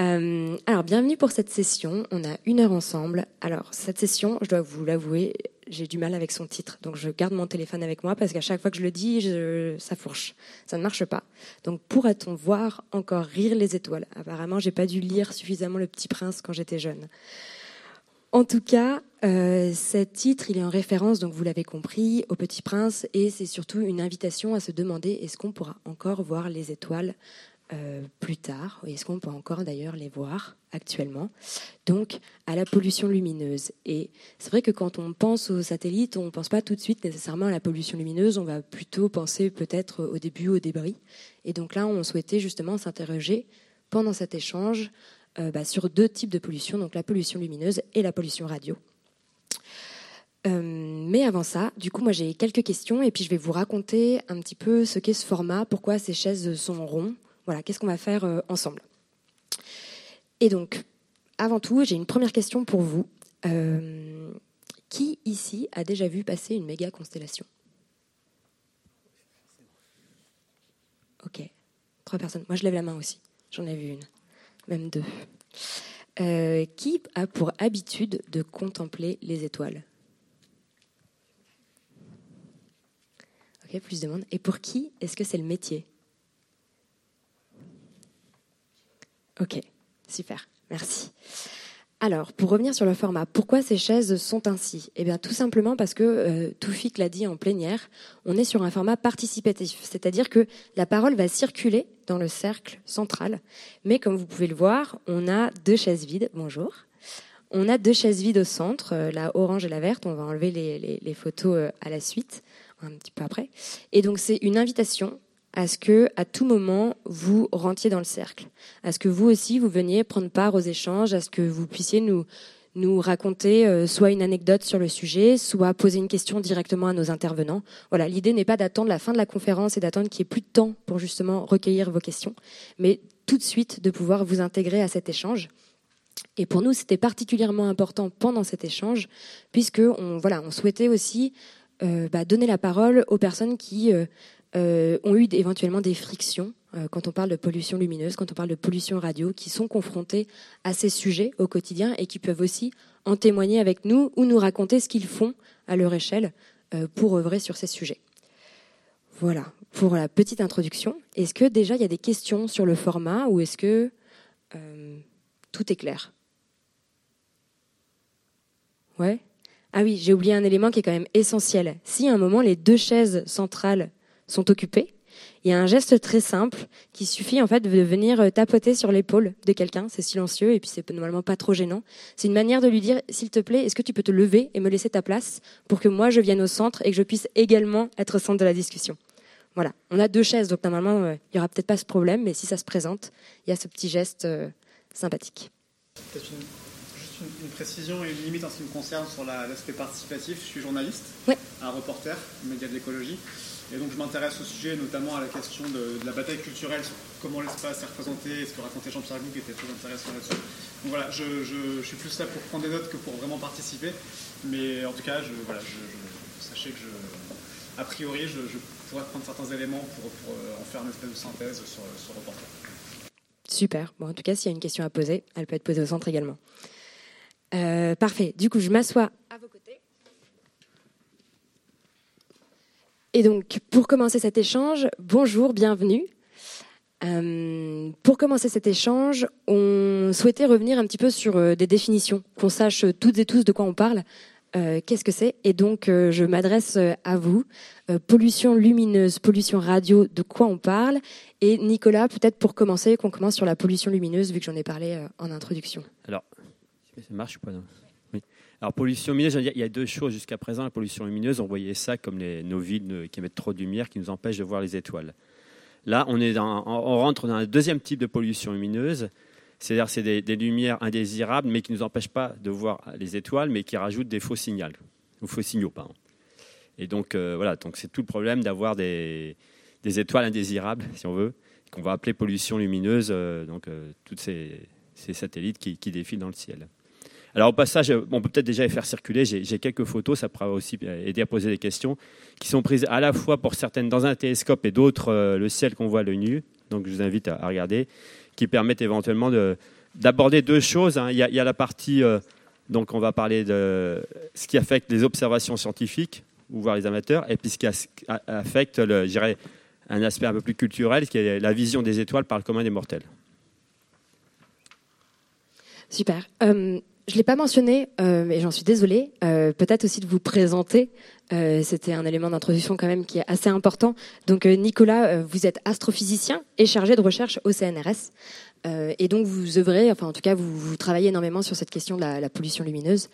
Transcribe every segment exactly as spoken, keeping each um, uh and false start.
Euh, alors, bienvenue pour cette session. On a une heure ensemble. Alors, cette session, je dois vous l'avouer, j'ai du mal avec son titre. Donc, je garde mon téléphone avec moi parce qu'à chaque fois que je le dis, je, ça fourche. Ça ne marche pas. Donc, pourra-t-on voir encore rire les étoiles ? Apparemment, j'ai pas dû lire suffisamment Le Petit Prince quand j'étais jeune. En tout cas, euh, cet titre, il est en référence, donc vous l'avez compris, au Petit Prince, et c'est surtout une invitation à se demander est-ce qu'on pourra encore voir les étoiles euh, plus tard, et est-ce qu'on peut encore d'ailleurs les voir actuellement, donc à la pollution lumineuse. Et c'est vrai que quand on pense aux satellites, on ne pense pas tout de suite nécessairement à la pollution lumineuse, on va plutôt penser peut-être au début aux débris. Et donc là, on souhaitait justement s'interroger pendant cet échange Euh, bah, sur deux types de pollution, donc la pollution lumineuse et la pollution radio. Euh, mais avant ça, du coup, moi j'ai quelques questions et puis je vais vous raconter un petit peu ce qu'est ce format, pourquoi ces chaises sont ronds, voilà, qu'est-ce qu'on va faire euh, ensemble. Et donc, avant tout, j'ai une première question pour vous. Euh, qui ici a déjà vu passer une méga constellation ? Ok, trois personnes. Moi je lève la main aussi, j'en ai vu une. Même deux. Euh, qui a pour habitude de contempler les étoiles ? Ok, plus de monde. Et pour qui est-ce que c'est le métier ? Ok, super, merci. Alors, pour revenir sur le format, pourquoi ces chaises sont ainsi ? Eh bien, tout simplement parce que, euh, Toufik l'a dit en plénière, on est sur un format participatif, c'est-à-dire que la parole va circuler dans le cercle central, mais comme vous pouvez le voir, on a deux chaises vides. Bonjour. On a deux chaises vides au centre, euh, la orange et la verte. On va enlever les, les, les photos euh, à la suite, un petit peu après. Et donc, c'est une invitation à ce que, à tout moment, vous rentriez dans le cercle, à ce que vous aussi, vous veniez prendre part aux échanges, à ce que vous puissiez nous, nous raconter euh, soit une anecdote sur le sujet, soit poser une question directement à nos intervenants. Voilà, l'idée n'est pas d'attendre la fin de la conférence et d'attendre qu'il n'y ait plus de temps pour justement recueillir vos questions, mais tout de suite de pouvoir vous intégrer à cet échange. Et pour nous, c'était particulièrement important pendant cet échange, puisque on, voilà, on souhaitait aussi euh, bah, donner la parole aux personnes qui euh, Euh, ont eu éventuellement des frictions euh, quand on parle de pollution lumineuse, quand on parle de pollution radio, qui sont confrontés à ces sujets au quotidien et qui peuvent aussi en témoigner avec nous ou nous raconter ce qu'ils font à leur échelle euh, pour œuvrer sur ces sujets. Voilà, pour la petite introduction. Est-ce que déjà il y a des questions sur le format ou est-ce que euh, tout est clair ? Ouais ? Ah oui, j'ai oublié un élément qui est quand même essentiel. Si à un moment les deux chaises centrales sont occupés, il y a un geste très simple qui suffit en fait de venir tapoter sur l'épaule de quelqu'un, c'est silencieux et puis c'est normalement pas trop gênant. C'est une manière de lui dire s'il te plaît, est-ce que tu peux te lever et me laisser ta place pour que moi je vienne au centre et que je puisse également être au centre de la discussion. Voilà, on a deux chaises donc normalement euh, il y aura peut-être pas ce problème, mais si ça se présente, il y a ce petit geste euh, sympathique. Peut-être une, juste une, une précision et une limite en ce qui me concerne sur la, l'aspect participatif. Je suis journaliste, ouais. un reporter, média de l'écologie. Et donc je m'intéresse au sujet, notamment à la question de, de la bataille culturelle, sur comment l'espace est représenté, et ce que racontait Jean-Pierre Gou, qui était très intéressant là-dessus. Donc voilà, je, je, je suis plus là pour prendre des notes que pour vraiment participer. Mais en tout cas, je, voilà, je, je, sachez que, je, a priori, je, je pourrais prendre certains éléments pour, pour en faire une espèce de synthèse sur ce reportage. Super. Bon, en tout cas, s'il y a une question à poser, elle peut être posée au centre également. Euh, parfait. Du coup, je m'assois à vos côtés. Et donc, pour commencer cet échange, bonjour, bienvenue. Euh, pour commencer cet échange, on souhaitait revenir un petit peu sur euh, des définitions, qu'on sache toutes et tous de quoi on parle, euh, qu'est-ce que c'est. Et donc, euh, je m'adresse à vous. Euh, pollution lumineuse, pollution radio, de quoi on parle ? Et Nicolas, peut-être pour commencer, qu'on commence sur la pollution lumineuse, vu que j'en ai parlé euh, en introduction. Alors, ça marche ou pas, non ? Oui. Alors, pollution lumineuse, il y a deux choses jusqu'à présent. La pollution lumineuse, on voyait ça comme les, nos villes qui émettent trop de lumière, qui nous empêchent de voir les étoiles. Là, on, est dans, on rentre dans un deuxième type de pollution lumineuse, c'est-à-dire c'est des, des lumières indésirables, mais qui ne nous empêchent pas de voir les étoiles, mais qui rajoutent des faux signaux, ou faux signaux, pardon. Et donc, euh, voilà, donc c'est tout le problème d'avoir des, des étoiles indésirables, si on veut, qu'on va appeler pollution lumineuse, euh, donc euh, tous ces, ces satellites qui, qui défilent dans le ciel. Alors au passage, on peut peut-être déjà les faire circuler. J'ai, j'ai quelques photos, ça pourra aussi aider à poser des questions, qui sont prises à la fois pour certaines dans un télescope et d'autres euh, le ciel qu'on voit à l'œil nu. Donc je vous invite à, à regarder, qui permettent éventuellement de, d'aborder deux choses. Hein. Il y a, il y a la partie, euh, donc on va parler de ce qui affecte les observations scientifiques, ou voir les amateurs, et puis ce qui affecte, le, je dirais, un aspect un peu plus culturel, qui est la vision des étoiles par le commun des mortels. Super. Euh, je ne l'ai pas mentionné, euh, mais j'en suis désolée. Euh, peut-être aussi de vous présenter. Euh, c'était un élément d'introduction quand même qui est assez important. Donc euh, Nicolas, euh, vous êtes astrophysicien et chargé de recherche au C N R S. Euh, et donc vous œuvrez, enfin en tout cas vous, vous travaillez énormément sur cette question de la, la pollution lumineuse.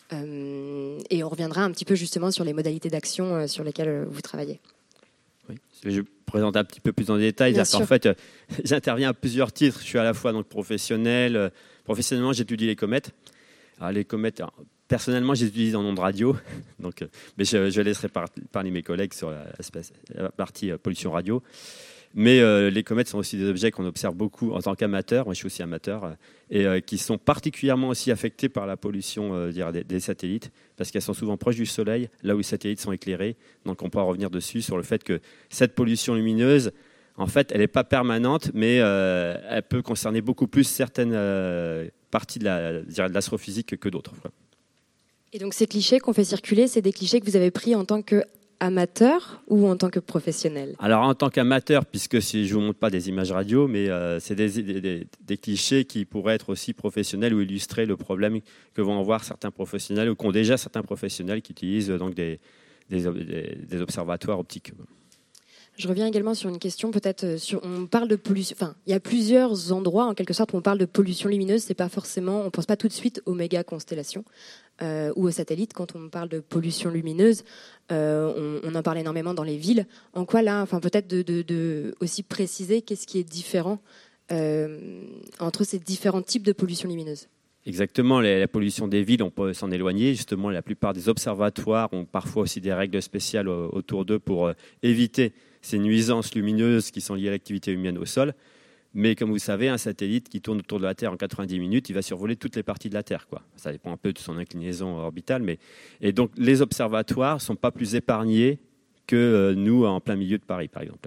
Euh, et on reviendra un petit peu justement sur les modalités d'action euh, sur lesquelles euh, vous travaillez. Oui. Je présente un petit peu plus en détail. En fait, euh, j'interviens à plusieurs titres. Je suis à la fois donc professionnel. Euh, professionnellement, j'étudie les comètes. Alors, les comètes, alors, personnellement, je les utilise en ondes radio. Donc, euh, mais je, je laisserai par, parler mes collègues sur la, la partie euh, pollution radio. Mais euh, les comètes sont aussi des objets qu'on observe beaucoup en tant qu'amateur. Moi, je suis aussi amateur. Euh, et euh, qui sont particulièrement aussi affectés par la pollution euh, des, des satellites, parce qu'elles sont souvent proches du Soleil, là où les satellites sont éclairés. Donc on pourra revenir dessus sur le fait que cette pollution lumineuse, en fait, elle n'est pas permanente, mais euh, elle peut concerner beaucoup plus certaines euh, parties de, la, de l'astrophysique que d'autres. Quoi. Et donc ces clichés qu'on fait circuler, c'est des clichés que vous avez pris en tant que amateur ou en tant que professionnel? Alors en tant qu'amateur, puisque si je ne vous montre pas des images radio, mais euh, c'est des, des, des clichés qui pourraient être aussi professionnels ou illustrer le problème que vont avoir certains professionnels ou qu'ont déjà certains professionnels qui utilisent donc des, des, des, des observatoires optiques. Je reviens également sur une question, peut-être sur, on parle de pollution, enfin, il y a plusieurs endroits en quelque sorte où on parle de pollution lumineuse, c'est pas forcément, on pense pas tout de suite aux méga constellations euh, ou aux satellites. Quand on parle de pollution lumineuse, euh, on, on en parle énormément dans les villes. En quoi là, enfin peut-être de, de, de aussi préciser qu'est-ce qui est différent euh, entre ces différents types de pollution lumineuse. Exactement, la, la pollution des villes, on peut s'en éloigner. Justement, la plupart des observatoires ont parfois aussi des règles spéciales autour d'eux pour euh, éviter ces nuisances lumineuses qui sont liées à l'activité humaine au sol. Mais comme vous savez, un satellite qui tourne autour de la Terre en quatre-vingt-dix minutes, il va survoler toutes les parties de la Terre, quoi. Ça dépend un peu de son inclinaison orbitale. Mais... Et donc, les observatoires ne sont pas plus épargnés que euh, nous, en plein milieu de Paris, par exemple.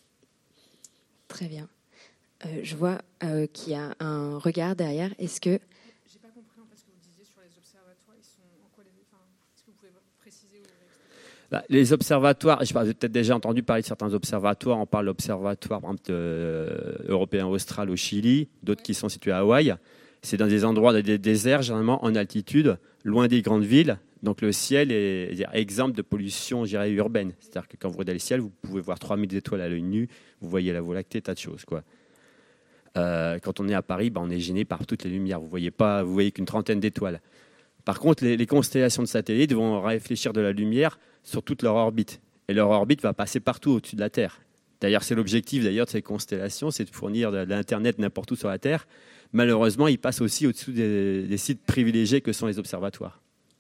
Très bien. Euh, je vois euh, qu'il y a un regard derrière. Est-ce que... J'ai pas compris en fait ce que vous disiez sur les observatoires. Ils sont en quoi les... enfin, est-ce que vous pouvez préciser ou... Bah, les observatoires, j'ai peut-être déjà entendu parler de certains observatoires. On parle d'observatoires par exemple, euh, européens austral au Chili, d'autres ouais. qui sont situés à Hawaï. C'est dans des endroits, des déserts, généralement en altitude, loin des grandes villes. Donc le ciel est, est exemple de pollution, je dirais, urbaine. C'est-à-dire que quand vous regardez le ciel, vous pouvez voir trois mille étoiles à l'œil nu, vous voyez la Voie lactée, tas de choses, quoi. Euh, quand on est à Paris, bah, on est gêné par toutes les lumières. Vous voyez pas, vous voyez qu'une trentaine d'étoiles. Par contre, les, les constellations de satellites vont réfléchir de la lumière sur toute leur orbite. Et leur orbite va passer partout au-dessus de la Terre. D'ailleurs, c'est l'objectif d'ailleurs de ces constellations, c'est de fournir de l'Internet n'importe où sur la Terre. Malheureusement, ils passent aussi au-dessus des, des sites privilégiés que sont les observatoires.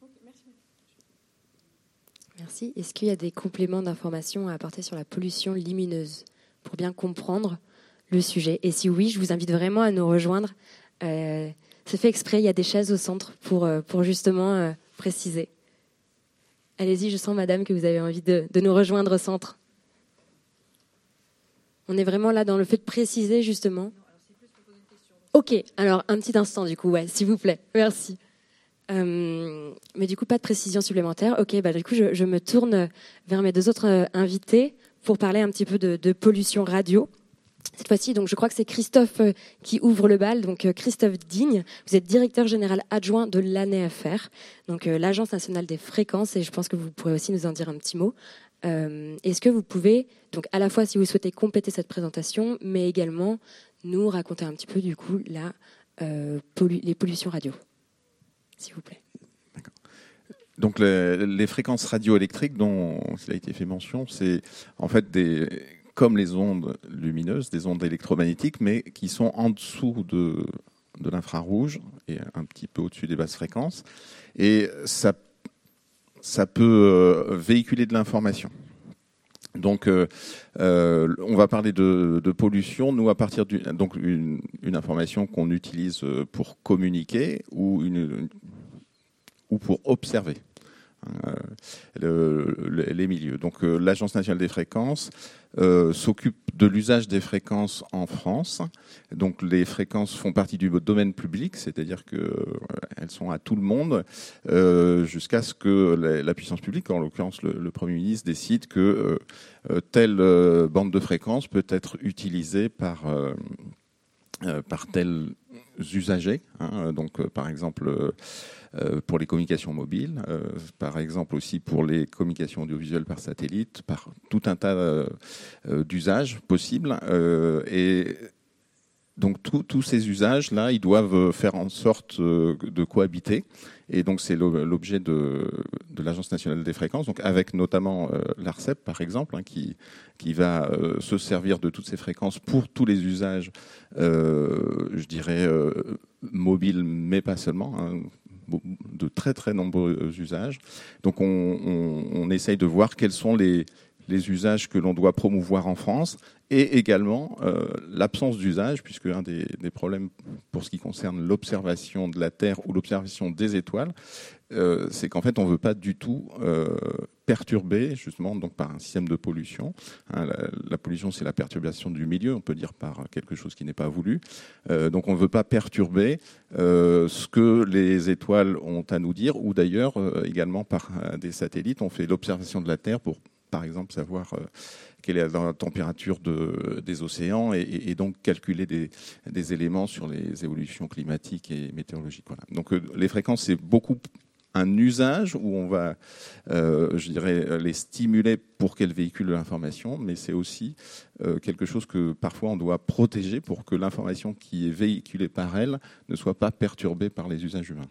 Merci. Est-ce qu'il y a des compléments d'information à apporter sur la pollution lumineuse pour bien comprendre le sujet? Et si oui, je vous invite vraiment à nous rejoindre. Euh, c'est fait exprès, il y a des chaises au centre pour, pour justement euh, préciser. Allez-y, je sens, madame, que vous avez envie de, de nous rejoindre au centre. On est vraiment là dans le fait de préciser, justement. Ok, alors un petit instant, du coup, ouais, s'il vous plaît. Merci. Euh, mais du coup, pas de précision supplémentaire. Ok, bah, du coup, je, je me tourne vers mes deux autres euh, invités pour parler un petit peu de, de pollution radio. Cette fois-ci, donc, je crois que c'est Christophe euh, qui ouvre le bal. Donc, euh, Christophe Digne, vous êtes directeur général adjoint de l'A N E F R, donc euh, l'Agence nationale des fréquences, et je pense que vous pourrez aussi nous en dire un petit mot. Euh, est-ce que vous pouvez, donc à la fois si vous souhaitez compléter cette présentation, mais également nous raconter un petit peu du coup la, euh, pollu- les pollutions radio, s'il vous plaît. D'accord. Donc les, les fréquences radioélectriques dont il a été fait mention, c'est en fait des, comme les ondes lumineuses, des ondes électromagnétiques, mais qui sont en dessous de, de l'infrarouge et un petit peu au-dessus des basses fréquences. Et ça ça peut véhiculer de l'information. Donc, euh, euh, on va parler de, de pollution. Nous, à partir d'une donc une, une information qu'on utilise pour communiquer ou une ou pour observer. hein, le, le, les milieux. Donc euh, l'Agence nationale des fréquences euh, s'occupe de l'usage des fréquences en France. Donc les fréquences font partie du domaine public, c'est-à-dire que euh, elles sont à tout le monde, euh, jusqu'à ce que la, la puissance publique, en l'occurrence le, le Premier ministre, décide que euh, euh, telle euh, bande de fréquences peut être utilisée par euh, euh, par tels usagers. Hein, donc euh, par exemple. Euh, Euh, pour les communications mobiles, euh, par exemple aussi pour les communications audiovisuelles par satellite, par tout un tas euh, d'usages possibles. Euh, et donc tous ces usages-là, ils doivent faire en sorte euh, de cohabiter. Et donc c'est l'objet de, de l'Agence nationale des fréquences, donc avec notamment euh, l'ARCEP par exemple, hein, qui, qui va euh, se servir de toutes ces fréquences pour tous les usages, euh, je dirais, euh, mobiles, mais pas seulement, hein, de très très nombreux usages. Donc on, on, on essaye de voir quels sont les, les usages que l'on doit promouvoir en France et également euh, l'absence d'usage, puisque un des, des problèmes pour ce qui concerne l'observation de la Terre ou l'observation des étoiles, euh, c'est qu'en fait on ne veut pas du tout euh, perturber, justement, donc par un système de pollution. Hein, la, la pollution, c'est la perturbation du milieu, on peut dire par quelque chose qui n'est pas voulu. Euh, donc on ne veut pas perturber euh, ce que les étoiles ont à nous dire, ou d'ailleurs euh, également par euh, des satellites, on fait l'observation de la Terre pour, par exemple, savoir euh, quelle est la température de, des océans et, et donc calculer des, des éléments sur les évolutions climatiques et météorologiques. Voilà. Donc euh, les fréquences, c'est beaucoup un usage où on va, euh, je dirais, les stimuler pour qu'elles véhiculent l'information, mais c'est aussi euh, quelque chose que parfois on doit protéger pour que l'information qui est véhiculée par elles ne soit pas perturbée par les usages humains.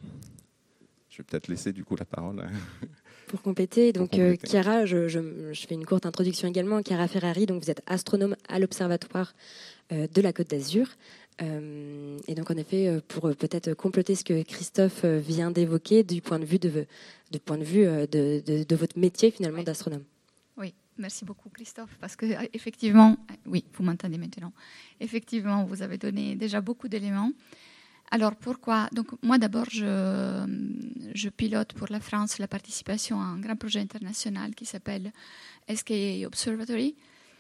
Je vais peut-être laisser du coup la parole. Pour compléter, donc Pour compléter. Euh, Chiara, je, je, je fais une courte introduction également. Chiara Ferrari, donc vous êtes astronome à l'Observatoire euh, de la Côte d'Azur. Euh, et donc en effet, pour peut-être compléter ce que Christophe vient d'évoquer du point de vue de, de point de vue de, de, de votre métier finalement Oui. d'astronome. Oui, merci beaucoup Christophe, parce que effectivement, oui, vous m'entendez maintenant. Effectivement, vous avez donné déjà beaucoup d'éléments. Alors pourquoi? Donc moi d'abord, je, je pilote pour la France la participation à un grand projet international qui s'appelle S K A Observatory,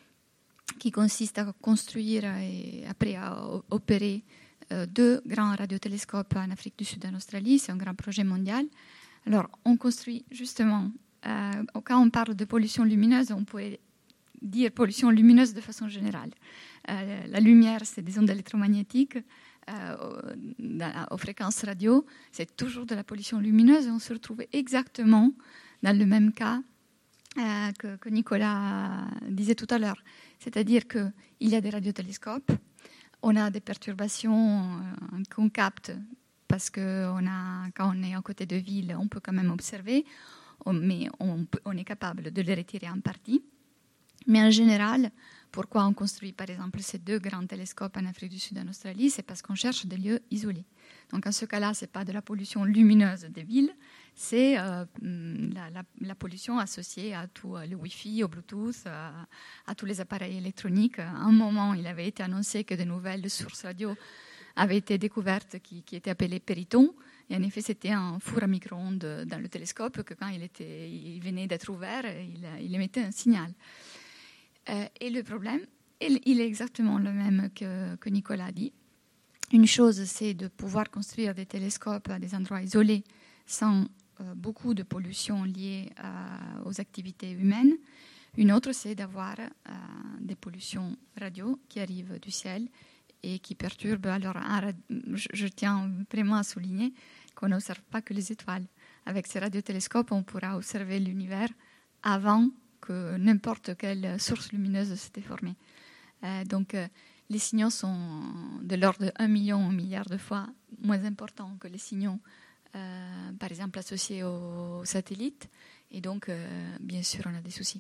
qui consiste à construire et après à opérer euh, deux grands radiotélescopes en Afrique du Sud et en Australie. C'est un grand projet mondial. Alors on construit justement, euh, quand on parle de pollution lumineuse, on pourrait dire pollution lumineuse de façon générale. Euh, la lumière, c'est des ondes électromagnétiques. Euh, aux fréquences radio, c'est toujours de la pollution lumineuse et on se retrouve exactement dans le même cas euh, que, que Nicolas disait tout à l'heure. C'est-à-dire qu'il y a des radiotélescopes, on a des perturbations euh, qu'on capte parce que on a, quand on est à côté de ville, on peut quand même observer, on, mais on, on est capable de les retirer en partie. Mais en général, pourquoi on construit par exemple ces deux grands télescopes en Afrique du Sud et en Australie? C'est parce qu'on cherche des lieux isolés. Donc en ce cas-là, ce n'est pas de la pollution lumineuse des villes, c'est euh, la, la, la pollution associée à tout le Wi-Fi, au Bluetooth, à, à tous les appareils électroniques. À un moment, il avait été annoncé que de nouvelles sources radio avaient été découvertes qui, qui étaient appelées péritons. Et en effet, c'était un four à micro-ondes dans le télescope que quand il, était, il venait d'être ouvert, il, il émettait un signal. Euh, et le problème, il, il est exactement le même que, que Nicolas a dit. Une chose, c'est de pouvoir construire des télescopes à des endroits isolés sans euh, beaucoup de pollution liée à, aux activités humaines. Une autre, c'est d'avoir euh, des pollutions radio qui arrivent du ciel et qui perturbent. Alors, un, je, je tiens vraiment à souligner qu'on n'observe pas que les étoiles. Avec ces radiotélescopes, on pourra observer l'univers avant que n'importe quelle source lumineuse s'était formée. Euh, donc, euh, les signaux sont de l'ordre de un million, un milliard de fois moins importants que les signaux, euh, par exemple, associés aux satellites. Et donc, euh, bien sûr, on a des soucis.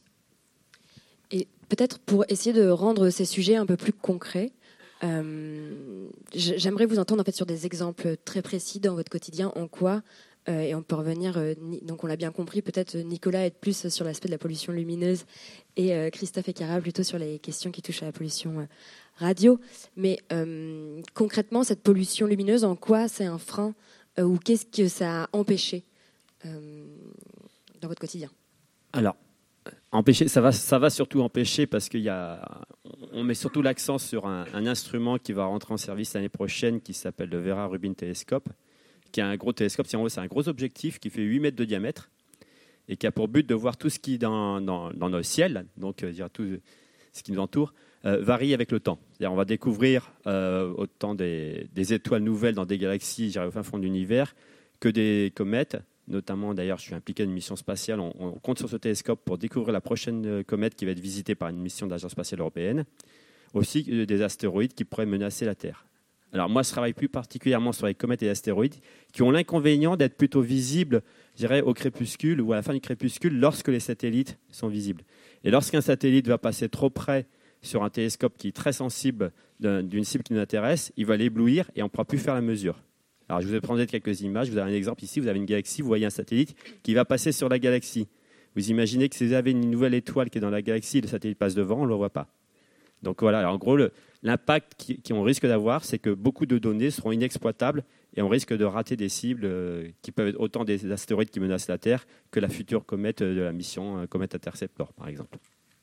Et peut-être pour essayer de rendre ces sujets un peu plus concrets, euh, j'aimerais vous entendre en fait sur des exemples très précis dans votre quotidien, en quoi... Euh, et on peut revenir, euh, ni, donc on l'a bien compris, peut-être Nicolas être plus sur l'aspect de la pollution lumineuse et euh, Christophe et Chiara plutôt sur les questions qui touchent à la pollution euh, radio. Mais euh, concrètement, cette pollution lumineuse, en quoi c'est un frein euh, ou qu'est-ce que ça a empêché euh, dans votre quotidien? Alors, empêcher, ça va, ça va surtout empêcher parce qu'il y a, on met surtout l'accent sur un, un instrument qui va rentrer en service l'année prochaine qui s'appelle le Vera Rubin Telescope, qui est un gros télescope. C'est, en gros, c'est un gros objectif qui fait huit mètres de diamètre et qui a pour but de voir tout ce qui dans, dans, dans nos ciels, donc euh, dire tout ce qui nous entoure, euh, varie avec le temps. C'est-à-dire, on va découvrir euh, autant des, des étoiles nouvelles dans des galaxies, je dirais, au fin fond de l'univers, que des comètes. Notamment, d'ailleurs, je suis impliqué dans une mission spatiale. On, on compte sur ce télescope pour découvrir la prochaine comète qui va être visitée par une mission de l'Agence spatiale européenne. Aussi, des astéroïdes qui pourraient menacer la Terre. Alors moi, je travaille plus particulièrement sur les comètes et les astéroïdes qui ont l'inconvénient d'être plutôt visibles, je dirais, au crépuscule ou à la fin du crépuscule lorsque les satellites sont visibles. Et lorsqu'un satellite va passer trop près sur un télescope qui est très sensible d'une cible qui nous intéresse, il va l'éblouir et on ne pourra plus faire la mesure. Alors, je vous ai présenté quelques images. Vous avez un exemple ici. Vous avez une galaxie. Vous voyez un satellite qui va passer sur la galaxie. Vous imaginez que si vous avez une nouvelle étoile qui est dans la galaxie, le satellite passe devant, on ne le voit pas. Donc voilà. Alors, en gros, le, l'impact qu'on risque d'avoir, c'est que beaucoup de données seront inexploitables et on risque de rater des cibles euh, qui peuvent être autant des astéroïdes qui menacent la Terre que la future comète de la mission euh, Comète Interceptor, par exemple.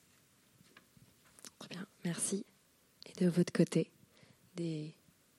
Très bien. Merci. Et de votre côté, des...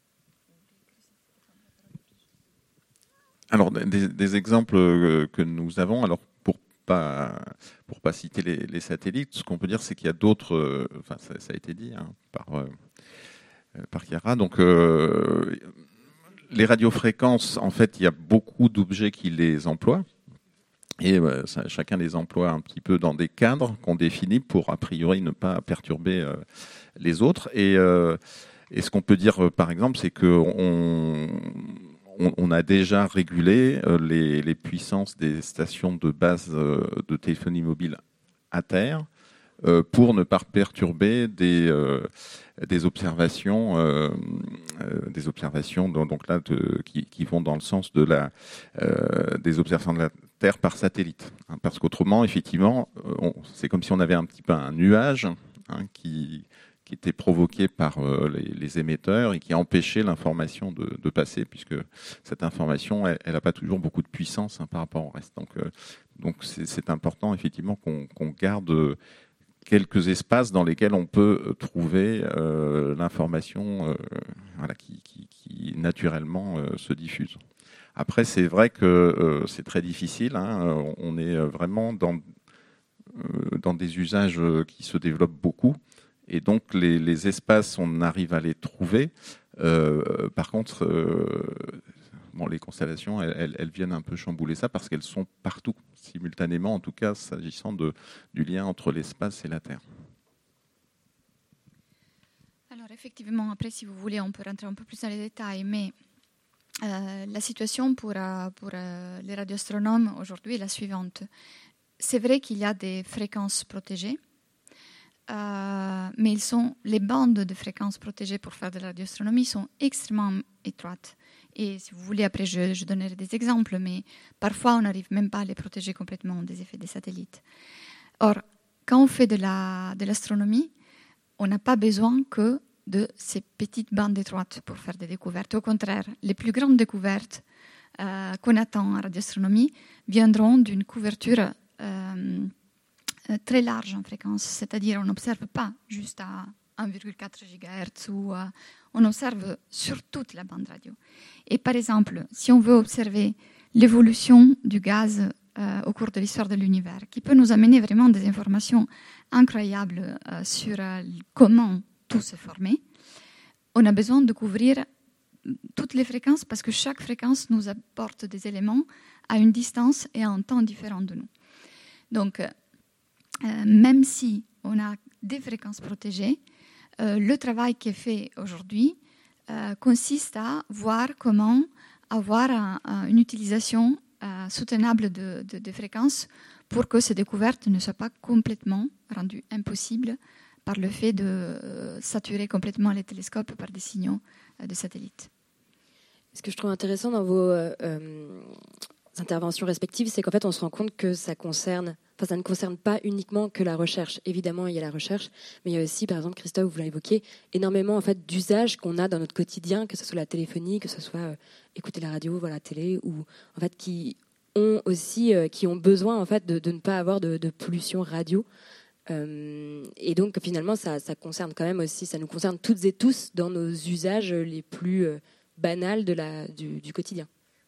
Alors, des, des exemples que nous avons, alors pour pas pour pas citer les, les satellites, ce qu'on peut dire, c'est qu'il y a d'autres, enfin ça, ça a été dit hein, par euh, par Chiara. Donc, euh, les radiofréquences, en fait, il y a beaucoup d'objets qui les emploient. Et euh, ça, chacun les emploie un petit peu dans des cadres qu'on définit pour, a priori, ne pas perturber euh, les autres. Et, euh, et ce qu'on peut dire, euh, par exemple, c'est qu'on on, on a déjà régulé euh, les, les puissances des stations de base euh, de téléphonie mobile à terre euh, pour ne pas perturber des, euh, des observations, euh, euh, des observations donc là, de, qui, qui vont dans le sens de la, euh, des observations de la Terre par satellite. Hein, parce qu'autrement, effectivement, on, c'est comme si on avait un petit peu un nuage hein, qui, qui était provoqué par euh, les, les émetteurs et qui empêchait l'information de, de passer, puisque cette information, elle n'a pas toujours beaucoup de puissance hein, par rapport au reste. Donc, euh, donc c'est, c'est important, effectivement, qu'on, qu'on garde quelques espaces dans lesquels on peut trouver euh, l'information euh, voilà, qui, qui, qui naturellement euh, se diffuse. Après, c'est vrai que euh, c'est très difficile. Hein, on est vraiment dans, euh, dans des usages qui se développent beaucoup. Et donc, les, les espaces, on arrive à les trouver. Euh, par contre, euh, bon, les constellations, elles, elles, elles viennent un peu chambouler ça parce qu'elles sont partout, simultanément, en tout cas, s'agissant de, du lien entre l'espace et la Terre. Alors, effectivement, après, si vous voulez, on peut rentrer un peu plus dans les détails, mais euh, la situation pour, euh, pour euh, les radioastronomes aujourd'hui est la suivante. C'est vrai qu'il y a des fréquences protégées, Euh, mais ils sont, les bandes de fréquences protégées pour faire de la radioastronomie sont extrêmement étroites. Et si vous voulez, après, je, je donnerai des exemples, mais parfois, on n'arrive même pas à les protéger complètement des effets des satellites. Or, quand on fait de, la, de l'astronomie, on n'a pas besoin que de ces petites bandes étroites pour faire des découvertes. Au contraire, les plus grandes découvertes euh, qu'on attend en radioastronomie viendront d'une couverture euh, très large en fréquence, c'est-à-dire on n'observe pas juste à un virgule quatre gigahertz, ou euh, on observe sur toute la bande radio. Et par exemple, si on veut observer l'évolution du gaz euh, au cours de l'histoire de l'univers, qui peut nous amener vraiment des informations incroyables euh, sur euh, comment tout s'est formé, on a besoin de couvrir toutes les fréquences parce que chaque fréquence nous apporte des éléments à une distance et à un temps différent de nous. Donc, Euh, même si on a des fréquences protégées, euh, le travail qui est fait aujourd'hui euh, consiste à voir comment avoir un, un, une utilisation euh, soutenable de, de, de fréquences pour que ces découvertes ne soient pas complètement rendues impossibles par le fait de euh, saturer complètement les télescopes par des signaux euh, de satellites. Ce que je trouve intéressant dans vos euh, interventions respectives, c'est qu'en fait, on se rend compte que ça concerne... Enfin, ça ne concerne pas uniquement que la recherche. Évidemment, il y a la recherche, mais il y a aussi, par exemple, Christophe, vous l'avez évoqué, énormément en fait, d'usages qu'on a dans notre quotidien, que ce soit la téléphonie, que ce soit euh, écouter la radio, voir la télé, ou en fait, qui ont aussi, euh, qui ont besoin en fait de, de ne pas avoir de, de pollution radio. Euh, et donc finalement, ça, ça concerne quand même aussi, ça nous concerne toutes et tous dans nos usages les plus euh, banals de la, du, du quotidien.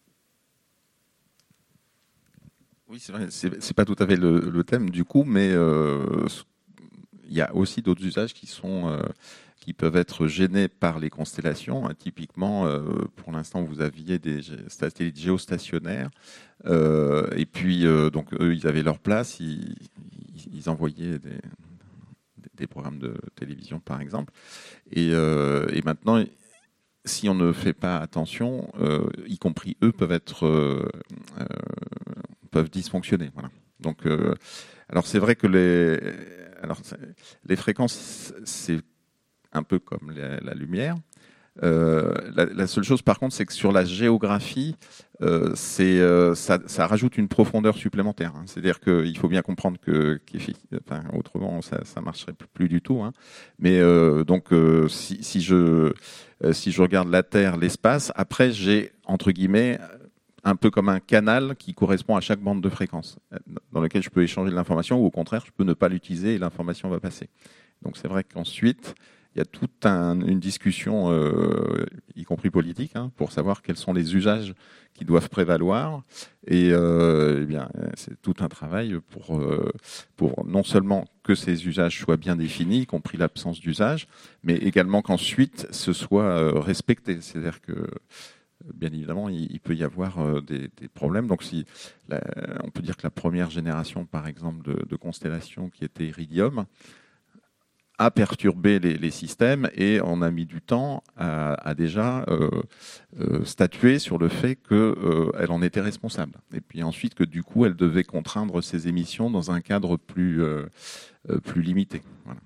Oui, c'est vrai, c'est, c'est pas tout à fait le, le thème du coup, mais euh, il y a aussi d'autres usages qui sont euh, qui peuvent être gênés par les constellations. Typiquement, euh, pour l'instant, vous aviez des satellites géostationnaires, euh, et puis euh, donc eux, ils avaient leur place, ils, ils envoyaient des, des programmes de télévision, par exemple, et, euh, et maintenant, si on ne fait pas attention, euh, y compris eux peuvent être euh, euh, peuvent dysfonctionner. Voilà. Donc, euh, alors c'est vrai que les alors les fréquences, c'est un peu comme la, la lumière. Euh, la, la seule chose, par contre, c'est que sur la géographie, euh, c'est, euh, ça, ça rajoute une profondeur supplémentaire. Hein. C'est-à-dire qu'il faut bien comprendre que, enfin, autrement, ça ne marcherait plus du tout. Hein. Mais euh, donc, euh, si, si, je, euh, si je regarde la Terre, l'espace, après, j'ai, entre guillemets, un peu comme un canal qui correspond à chaque bande de fréquence, dans lequel je peux échanger de l'information, ou au contraire, je peux ne pas l'utiliser et l'information va passer. Donc c'est vrai qu'ensuite, il y a toute un, une discussion, euh, y compris politique, hein, pour savoir quels sont les usages qui doivent prévaloir. Et euh, eh bien, c'est tout un travail pour, euh, pour non seulement que ces usages soient bien définis, y compris l'absence d'usage, mais également qu'ensuite ce soit euh, respecté. C'est-à-dire que, bien évidemment, il, il peut y avoir euh, des, des problèmes. Donc, si la, on peut dire que la première génération, par exemple, de, de constellations qui était Iridium, a perturbé les, les systèmes et on a mis du temps à, à déjà euh, euh, statuer sur le fait qu'elle euh, en était responsable. Et puis ensuite que du coup, elle devait contraindre ses émissions dans un cadre plus, euh, plus limité. Voilà.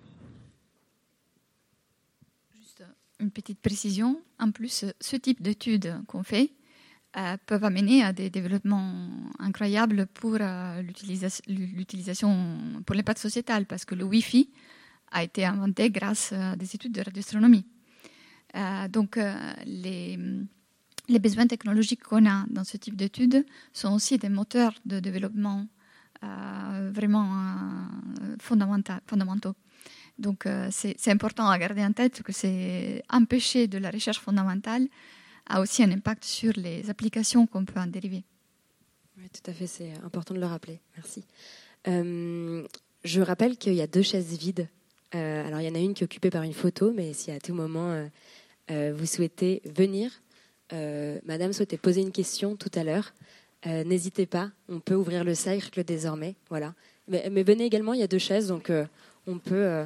Juste une petite précision. En plus, ce type d'études qu'on fait euh, peuvent amener à des développements incroyables pour euh, l'utilisation, l'utilisation, pour l'impact sociétal, parce que le Wi-Fi a été inventé grâce à des études de radioastronomie. Euh, donc, euh, les, les besoins technologiques qu'on a dans ce type d'études sont aussi des moteurs de développement euh, vraiment euh, fondamentaux. Donc, euh, c'est, c'est important à garder en tête que c'est empêcher de la recherche fondamentale a aussi un impact sur les applications qu'on peut en dériver. Oui, tout à fait, c'est important de le rappeler. Merci. Euh, je rappelle qu'il y a deux chaises vides. Euh, alors, il y en a une qui est occupée par une photo, mais si à tout moment euh, euh, vous souhaitez venir, euh, Madame souhaitait poser une question tout à l'heure, euh, n'hésitez pas, on peut ouvrir le cercle désormais. Voilà. Mais, mais venez également, il y a deux chaises, donc euh, on peut... Euh...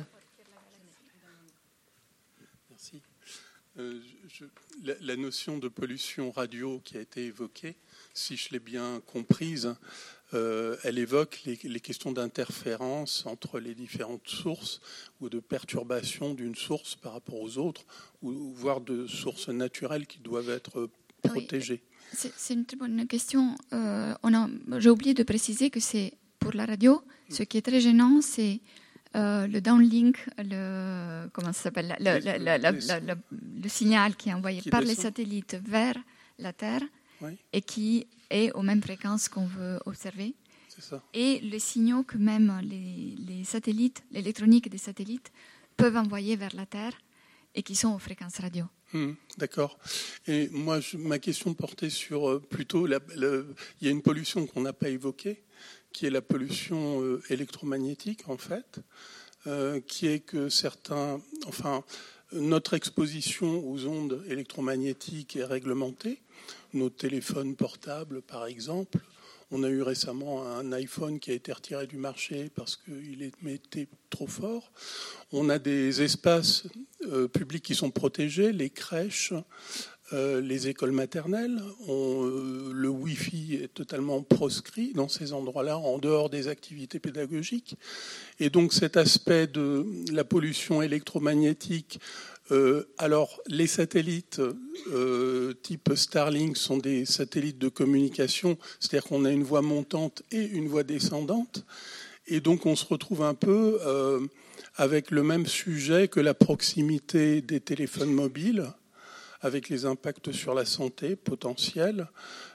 Merci. Euh, je, la, la notion de pollution radio qui a été évoquée, si je l'ai bien comprise, Euh, elle évoque les, les questions d'interférence entre les différentes sources ou de perturbation d'une source par rapport aux autres, ou voire de sources naturelles qui doivent être protégées. Oui, c'est, c'est une très bonne question. Euh, on a, j'ai oublié de préciser que c'est pour la radio, ce qui est très gênant, c'est euh, le downlink, le, comment ça s'appelle, le, le, le, le, le, le signal qui est envoyé qui par descend. les satellites vers la Terre. Oui. Et qui est aux mêmes fréquences qu'on veut observer. C'est ça. Et les signaux que même les, les satellites, l'électronique des satellites peuvent envoyer vers la Terre et qui sont aux fréquences radio. Mmh, d'accord. Et moi, je, ma question portait sur euh, plutôt, la, la, il y a une pollution qu'on n'a pas évoquée, qui est la pollution euh, électromagnétique, en fait, euh, qui est que certains... Enfin, notre exposition aux ondes électromagnétiques est réglementée. Nos téléphones portables, par exemple. On a eu récemment un iPhone qui a été retiré du marché parce qu'il émettait trop fort. On a des espaces euh, publics qui sont protégés, les crèches, euh, les écoles maternelles. On, euh, le Wi-Fi est totalement proscrit dans ces endroits-là, en dehors des activités pédagogiques. Et donc cet aspect de la pollution électromagnétique, Euh, alors, les satellites euh, type Starlink sont des satellites de communication, c'est-à-dire qu'on a une voie montante et une voie descendante. Et donc, on se retrouve un peu euh, avec le même sujet que la proximité des téléphones mobiles, avec les impacts sur la santé potentiels.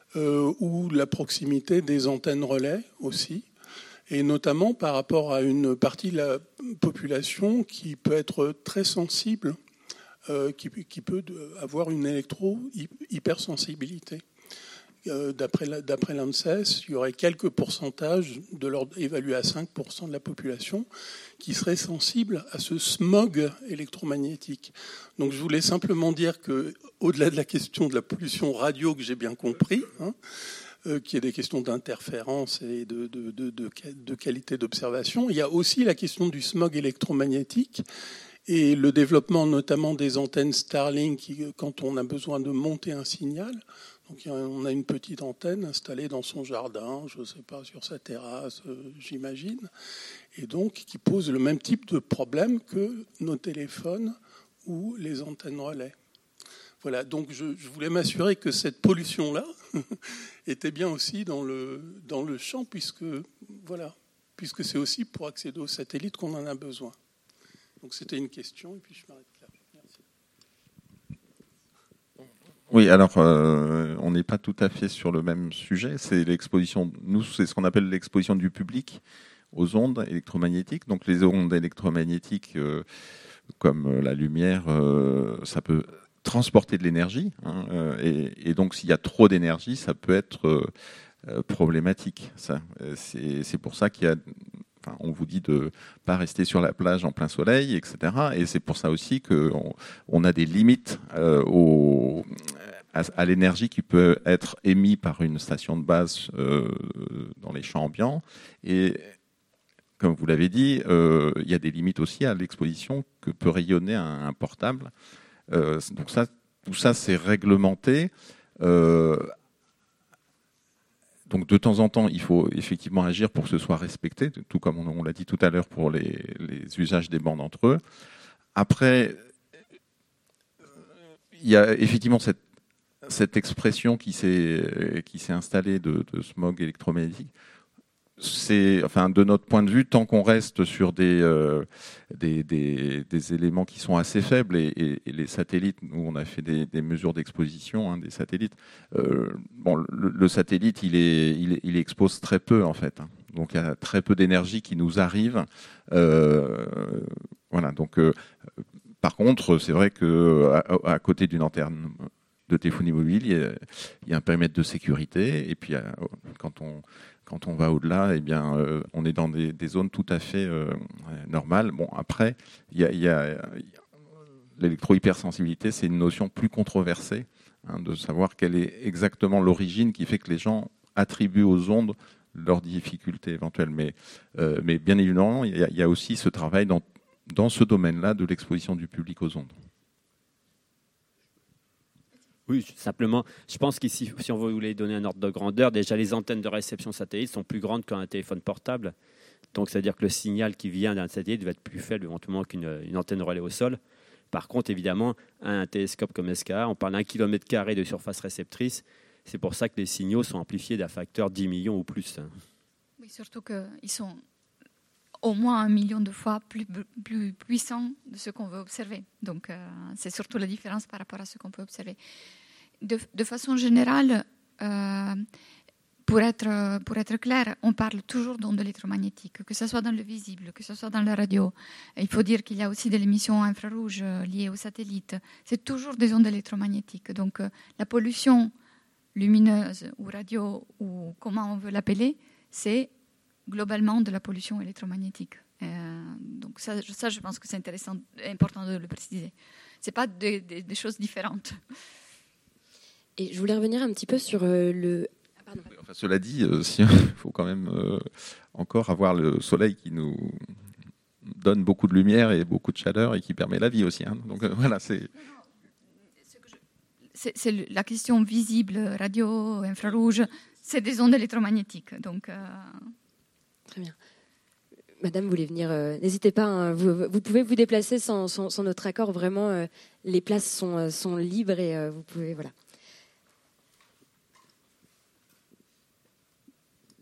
euh, ou la proximité des antennes relais aussi, et notamment par rapport à une partie de la population qui peut être très sensible, euh, qui, qui peut avoir une électro-hypersensibilité. Euh, d'après, d'après l'ANSES, il y aurait quelques pourcentages, de l'ordre évalué à cinq pour cent de la population, qui seraient sensibles à ce smog électromagnétique. Donc je voulais simplement dire que, au-delà de la question de la pollution radio, que j'ai bien compris, hein, euh, qui est des questions d'interférence et de, de, de, de, de qualité d'observation, il y a aussi la question du smog électromagnétique et le développement notamment des antennes Starlink qui, quand on a besoin de monter un signal. Donc on a une petite antenne installée dans son jardin, je ne sais pas, sur sa terrasse, j'imagine, et donc qui pose le même type de problème que nos téléphones ou les antennes relais. Voilà, donc je, je voulais m'assurer que cette pollution-là était bien aussi dans le, dans le champ, puisque, voilà, puisque c'est aussi pour accéder aux satellites qu'on en a besoin. Donc c'était une question, et puis je m'arrête là. Merci. Oui, alors euh, on n'est pas tout à fait sur le même sujet. C'est l'exposition. Nous, c'est ce qu'on appelle l'exposition du public aux ondes électromagnétiques. Donc les ondes électromagnétiques, euh, comme la lumière, euh, ça peut transporter de l'énergie. Hein, euh, et, et donc s'il y a trop d'énergie, ça peut être euh, problématique. Ça, c'est, c'est pour ça qu'il y a. Enfin, on vous dit de ne pas rester sur la plage en plein soleil, et cetera. Et c'est pour ça aussi qu'on on a des limites euh, au, à, à l'énergie qui peut être émise par une station de base euh, dans les champs ambiants. Et comme vous l'avez dit, euh, il y a des limites aussi à l'exposition que peut rayonner un, un portable. Euh, donc ça, tout ça, c'est réglementé. Euh, Donc de temps en temps, il faut effectivement agir pour que ce soit respecté, tout comme on, on l'a dit tout à l'heure pour les, les usages des bandes entre eux. Après, il y a effectivement cette, cette expression qui s'est, qui s'est installée de, de smog électromagnétique. C'est, enfin, de notre point de vue, tant qu'on reste sur des, euh, des, des, des éléments qui sont assez faibles, et, et, et les satellites, nous on a fait des, des mesures d'exposition, hein, des satellites. Euh, bon, le, le satellite, il, est, il, il expose très peu en fait, hein. Donc il y a très peu d'énergie qui nous arrive. Euh, voilà. Donc, euh, par contre, c'est vrai que à, à côté d'une antenne de téléphonie mobile, il y a, il y a un périmètre de sécurité, et puis quand on Quand on va au-delà, eh bien, euh, on est dans des, des zones tout à fait euh, normales. Bon, après, il y a, y a, y a l'électro-hypersensibilité, c'est une notion plus controversée, hein, de savoir quelle est exactement l'origine qui fait que les gens attribuent aux ondes leurs difficultés éventuelles. Mais, euh, mais bien évidemment, il y, y a aussi ce travail dans, dans ce domaine-là de l'exposition du public aux ondes. Oui, simplement, je pense qu'ici, si on voulait donner un ordre de grandeur, déjà les antennes de réception satellite sont plus grandes qu'un téléphone portable. Donc, c'est-à-dire que le signal qui vient d'un satellite va être plus faible éventuellement qu'une une antenne relais au sol. Par contre, évidemment, un télescope comme S K A, on parle d'un kilomètre carré de surface réceptrice. C'est pour ça que les signaux sont amplifiés d'un facteur dix millions ou plus. Oui, surtout qu'ils sont au moins un million de fois plus, plus puissants de ce qu'on veut observer. Donc, euh, c'est surtout la différence par rapport à ce qu'on peut observer. De, de façon générale, euh, pour, être, pour être clair, on parle toujours d'ondes électromagnétiques, que ce soit dans le visible, que ce soit dans la radio. Il faut dire qu'il y a aussi des émissions infrarouges liées aux satellites. C'est toujours des ondes électromagnétiques. Donc, euh, la pollution lumineuse ou radio, ou comment on veut l'appeler, c'est globalement de la pollution électromagnétique. Euh, donc ça, ça, je pense que c'est intéressant, important de le préciser. Ce n'est pas des, des, des choses différentes. Et je voulais revenir un petit peu sur euh, le... Ah, pardon. Enfin, cela dit, il euh, faut quand même euh, encore avoir le soleil qui nous donne beaucoup de lumière et beaucoup de chaleur et qui permet la vie aussi. Hein. Donc euh, voilà, c'est... C'est, c'est la question visible, radio, infrarouge, c'est des ondes électromagnétiques. Donc... Euh... Très bien. Madame, vous voulez venir, euh, n'hésitez pas, hein, vous, vous pouvez vous déplacer sans, sans, sans notre accord, vraiment, euh, les places sont, euh, sont libres et euh, vous pouvez, voilà.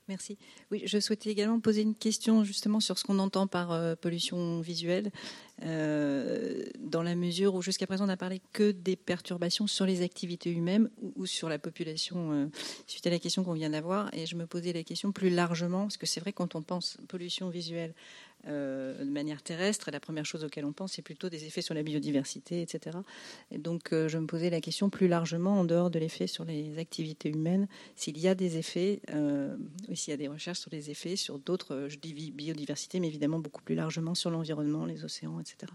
Merci. Oui, je souhaitais également poser une question justement sur ce qu'on entend par euh, pollution visuelle, euh, dans la mesure où jusqu'à présent on n'a parlé que des perturbations sur les activités humaines ou, ou sur la population, euh, suite à la question qu'on vient d'avoir. Et je me posais la question plus largement, parce que c'est vrai quand on pense pollution visuelle euh, de manière terrestre, la première chose auquel on pense, c'est plutôt des effets sur la biodiversité, et cetera. Et donc euh, je me posais la question plus largement, en dehors de l'effet sur les activités humaines, s'il y a des effets... Euh, s'il y a des recherches sur les effets sur d'autres, je dis biodiversité, mais évidemment beaucoup plus largement sur l'environnement, les océans, et cetera.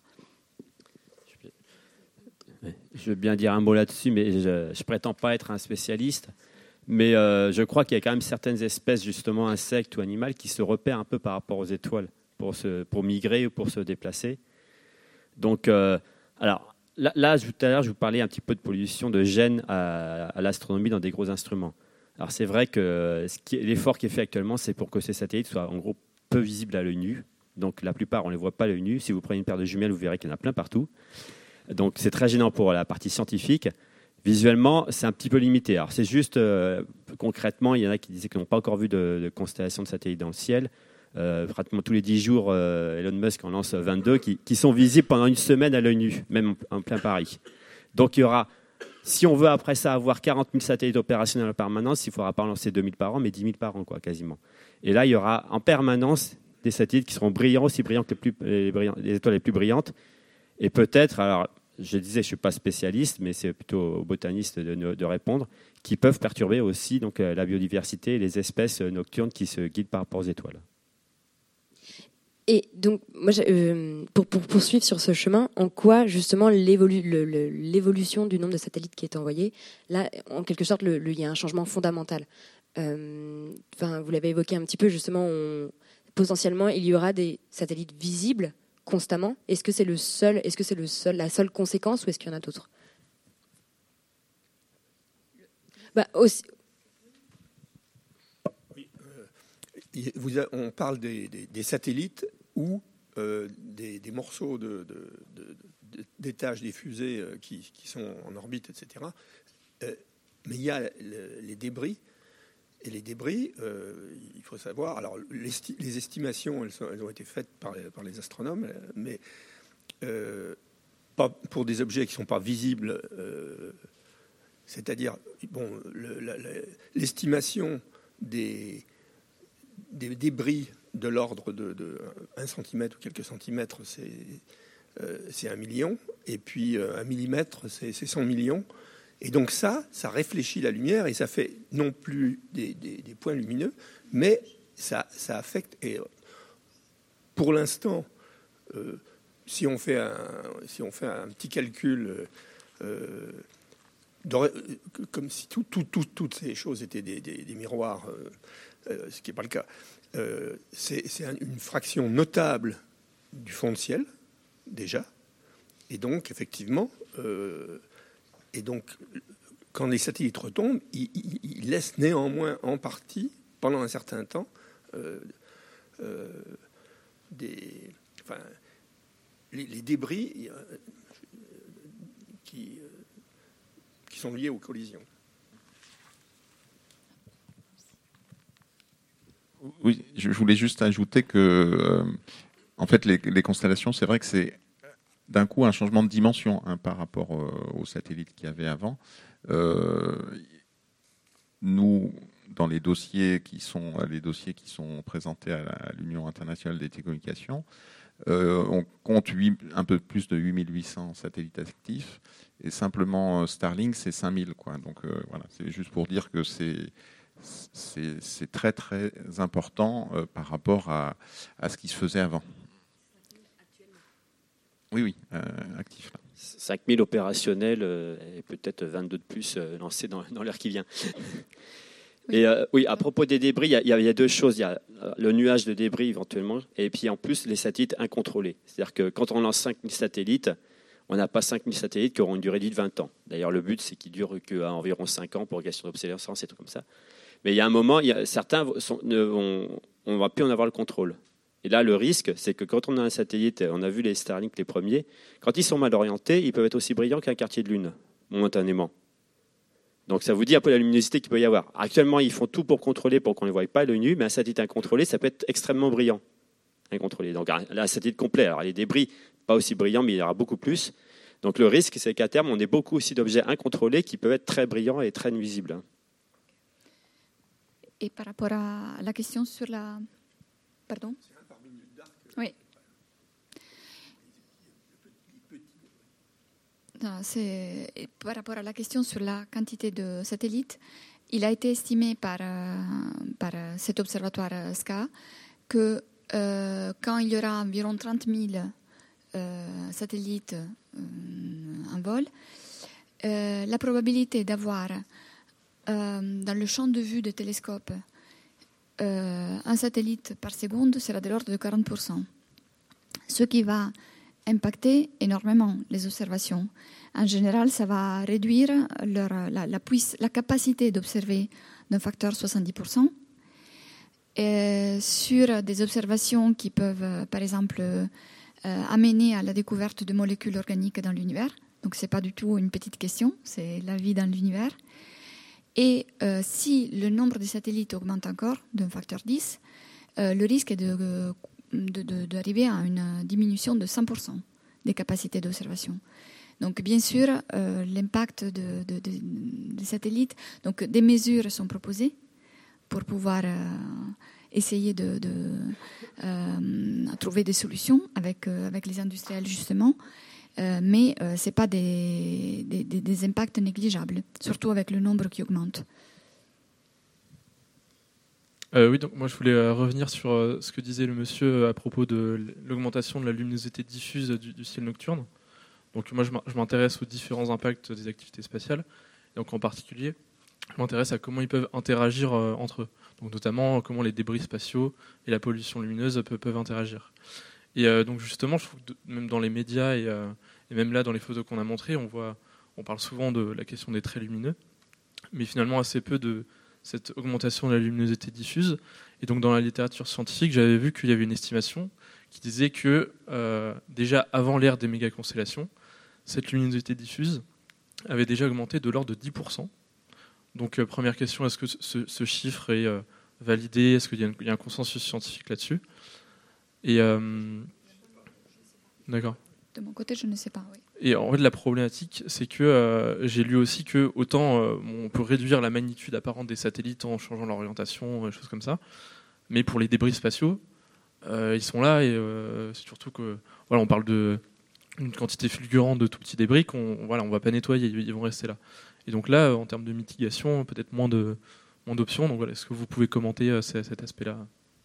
Je veux bien dire un mot là-dessus, mais je ne prétends pas être un spécialiste. Mais euh, je crois qu'il y a quand même certaines espèces, justement insectes ou animales, qui se repèrent un peu par rapport aux étoiles pour, se, pour migrer ou pour se déplacer. Donc, euh, alors, là, là, tout à l'heure, je vous parlais un petit peu de pollution de gènes à, à l'astronomie dans des gros instruments. Alors c'est vrai que ce qui est, l'effort qui est fait actuellement, c'est pour que ces satellites soient en gros peu visibles à l'œil nu. Donc la plupart, on ne les voit pas à l'œil nu. Si vous prenez une paire de jumelles, vous verrez qu'il y en a plein partout. Donc c'est très gênant pour la partie scientifique. Visuellement, c'est un petit peu limité. Alors c'est juste, euh, concrètement, il y en a qui disaient qu'ils n'ont pas encore vu de, de constellation de satellites dans le ciel. Euh, pratiquement tous les dix jours, euh, Elon Musk en lance vingt-deux qui, qui sont visibles pendant une semaine à l'œil nu, même en, en plein Paris. Donc il y aura... Si on veut après ça avoir quarante mille satellites opérationnels en permanence, il ne faudra pas en lancer deux mille par an, mais dix mille par an, quoi, quasiment. Et là, il y aura en permanence des satellites qui seront brillants, aussi brillants que les, plus, les, brillants, les étoiles les plus brillantes. Et peut-être, alors je disais, je ne suis pas spécialiste, mais c'est plutôt aux botanistes de, de répondre, qui peuvent perturber aussi donc, la biodiversité et les espèces nocturnes qui se guident par rapport aux étoiles. Et donc, moi, euh, pour, pour poursuivre sur ce chemin, en quoi justement l'évolu, le, le, l'évolution du nombre de satellites qui est envoyé, là, en quelque sorte, le, le, il y a un changement fondamental. Euh, enfin, vous l'avez évoqué un petit peu, justement, on, potentiellement, il y aura des satellites visibles constamment. Est-ce que c'est le seul, est-ce que c'est le seul, la seule conséquence, ou est-ce qu'il y en a d'autres? Bah, aussi. Vous a, on parle des, des, des satellites ou euh, des, des morceaux de, de, de, de, d'étages des fusées euh, qui, qui sont en orbite, et cetera. Euh, mais il y a le, les débris. Et les débris, euh, il faut savoir... Alors, les, les estimations, elles, sont, elles ont été faites par les, par les astronomes, mais euh, pas pour des objets qui ne sont pas visibles. Euh, c'est-à-dire, bon, le, la, la, l'estimation des... des débris de l'ordre de, de un centimètre ou quelques centimètres, c'est, euh, c'est un million. Et puis euh, un millimètre, c'est, c'est cent millions. Et donc ça, ça réfléchit la lumière et ça fait non plus des, des, des points lumineux, mais ça, ça affecte. Et pour l'instant, euh, si on fait un, si on fait un petit calcul, euh, comme si tout, tout, tout, toutes ces choses étaient des, des, des miroirs. Euh, Euh, ce qui n'est pas le cas, euh, c'est, c'est un, une fraction notable du fond de ciel, déjà. Et donc, effectivement, euh, et donc, quand les satellites retombent, ils, ils, ils laissent néanmoins en partie, pendant un certain temps, euh, euh, des, enfin, les, les débris euh, qui, euh, qui sont liés aux collisions. Oui, je voulais juste ajouter que, euh, en fait, les, les constellations, c'est vrai que c'est d'un coup un changement de dimension hein, par rapport euh, aux satellites qu'il y avait avant. Euh, nous, dans les dossiers qui sont les dossiers qui sont présentés à, la, à l'Union internationale des télécommunications, euh, on compte huit, un peu plus de huit mille huit cents satellites actifs et simplement Starlink, c'est cinq mille, quoi. Donc euh, voilà, c'est juste pour dire que c'est C'est, c'est très très important euh, par rapport à, à ce qui se faisait avant. Oui, oui, euh, actif. Là. cinq mille opérationnels euh, et peut-être vingt-deux de plus euh, lancés dans, dans l'heure qui vient. Oui. Et euh, oui, à propos des débris, il y, y, y a deux choses. Il y a le nuage de débris éventuellement, et puis en plus les satellites incontrôlés. C'est-à-dire que quand on lance cinq mille satellites, on n'a pas cinq mille satellites qui auront une durée de vie de vingt ans. D'ailleurs, le but, c'est qu'ils ne durent qu'à environ cinq ans pour question d'obsolescence et tout comme ça. Mais il y a un moment, il y a, certains, sont, ne, on ne va plus en avoir le contrôle. Et là, le risque, c'est que quand on a un satellite, on a vu les Starlink, les premiers, quand ils sont mal orientés, ils peuvent être aussi brillants qu'un quartier de lune, momentanément. Donc ça vous dit un peu la luminosité qu'il peut y avoir. Actuellement, ils font tout pour contrôler pour qu'on ne les voie pas à l'œil nu, mais un satellite incontrôlé, ça peut être extrêmement brillant. Incontrôlé. Donc un, un satellite complet, alors les débris, pas aussi brillants, mais il y aura beaucoup plus. Donc le risque, c'est qu'à terme, on ait beaucoup aussi d'objets incontrôlés qui peuvent être très brillants et très nuisibles. Et par rapport à la question sur la... Pardon ? Oui. Non, c'est... Par rapport à la question sur la quantité de satellites, il a été estimé par, euh, par cet observatoire S C A que euh, quand il y aura environ trente mille euh, satellites euh, en vol, euh, la probabilité d'avoir euh, dans le champ de vue des télescopes euh, un satellite par seconde sera de l'ordre de quarante pour cent. Ce qui va impacter énormément les observations. En général, ça va réduire leur, la, la, puiss- la capacité d'observer d'un facteur soixante-dix pour cent. Et sur des observations qui peuvent, par exemple, euh, amener à la découverte de molécules organiques dans l'univers. Donc, ce n'est pas du tout une petite question, c'est la vie dans l'univers. Et euh, si le nombre de satellites augmente encore d'un facteur dix, euh, le risque est de... Euh, De, de, d'arriver à une diminution de cent pour cent des capacités d'observation. Donc, bien sûr, euh, l'impact de, de, de, des satellites, donc des mesures sont proposées pour pouvoir euh, essayer de, de euh, trouver des solutions avec, euh, avec les industriels, justement, euh, mais euh, ce n'est pas des, des, des impacts négligeables, surtout avec le nombre qui augmente. Euh, oui, donc moi je voulais euh, revenir sur euh, ce que disait le monsieur euh, à propos de l'augmentation de la luminosité diffuse du, du ciel nocturne. Donc moi je m'intéresse aux différents impacts des activités spatiales. Donc en particulier, je m'intéresse à comment ils peuvent interagir euh, entre eux. Donc notamment comment les débris spatiaux et la pollution lumineuse peuvent, peuvent interagir. Et euh, donc justement, je trouve que de, même dans les médias et, euh, et même là dans les photos qu'on a montrées, on voit, on parle souvent de la question des traits lumineux, mais finalement assez peu de cette augmentation de la luminosité diffuse. Et donc dans la littérature scientifique, j'avais vu qu'il y avait une estimation qui disait que euh, déjà avant l'ère des mégaconstellations, cette luminosité diffuse avait déjà augmenté de l'ordre de dix pour cent. Donc euh, première question, est-ce que ce, ce chiffre est euh, validé ? Est-ce qu'il y a, une, il y a un consensus scientifique là-dessus ? Et euh, d'accord. De mon côté, je ne sais pas, oui. Et en fait, la problématique, c'est que euh, j'ai lu aussi que autant euh, on peut réduire la magnitude apparente des satellites en changeant leur orientation, des choses comme ça, mais pour les débris spatiaux, euh, ils sont là et euh, c'est surtout que voilà, on parle de une quantité fulgurante de tout petits débris qu'on voilà, on va pas nettoyer, ils vont rester là. Et donc là, en termes de mitigation, peut-être moins de moins d'options. Donc voilà, est-ce que vous pouvez commenter euh, cet aspect-là ?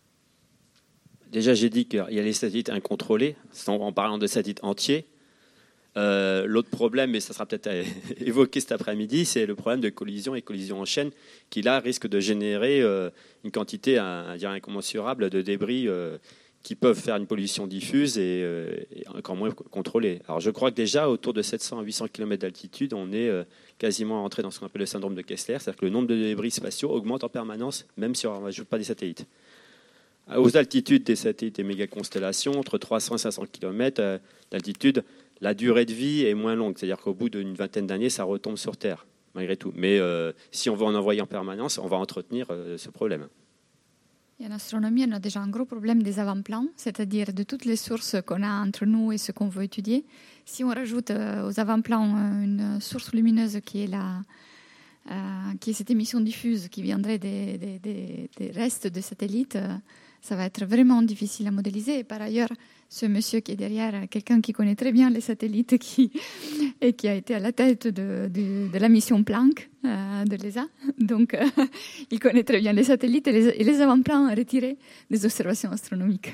Déjà, j'ai dit qu'il y a les satellites incontrôlés, en parlant de satellites entiers. Euh, l'autre problème, et ça sera peut-être évoqué cet après-midi, c'est le problème de collision et collision en chaîne, qui là risque de générer euh, une quantité un, un, incommensurable de débris euh, qui peuvent faire une pollution diffuse et, euh, et encore moins contrôlée. Alors je crois que déjà autour de sept cents à huit cents kilomètres d'altitude, on est euh, quasiment entré dans ce qu'on appelle le syndrome de Kessler, c'est-à-dire que le nombre de débris spatiaux augmente en permanence, même si on n'ajoute pas des satellites. Aux altitudes des satellites des mégaconstellations, entre trois cents et cinq cents kilomètres euh, d'altitude, la durée de vie est moins longue. C'est-à-dire qu'au bout d'une vingtaine d'années, ça retombe sur Terre, malgré tout. Mais euh, si on veut en envoyer en permanence, on va entretenir euh, ce problème. Et en astronomie, on a déjà un gros problème des avant-plans, c'est-à-dire de toutes les sources qu'on a entre nous et ce qu'on veut étudier. Si on rajoute euh, aux avant-plans euh, une source lumineuse qui est, la, euh, qui est cette émission diffuse qui viendrait des, des, des, des restes de satellites, euh, ça va être vraiment difficile à modéliser. Et par ailleurs, ce monsieur qui est derrière, quelqu'un qui connaît très bien les satellites qui, et qui a été à la tête de, de, de la mission Planck euh, de l'E S A. Donc, euh, il connaît très bien les satellites et les, et les avant-plans retirés des observations astronomiques.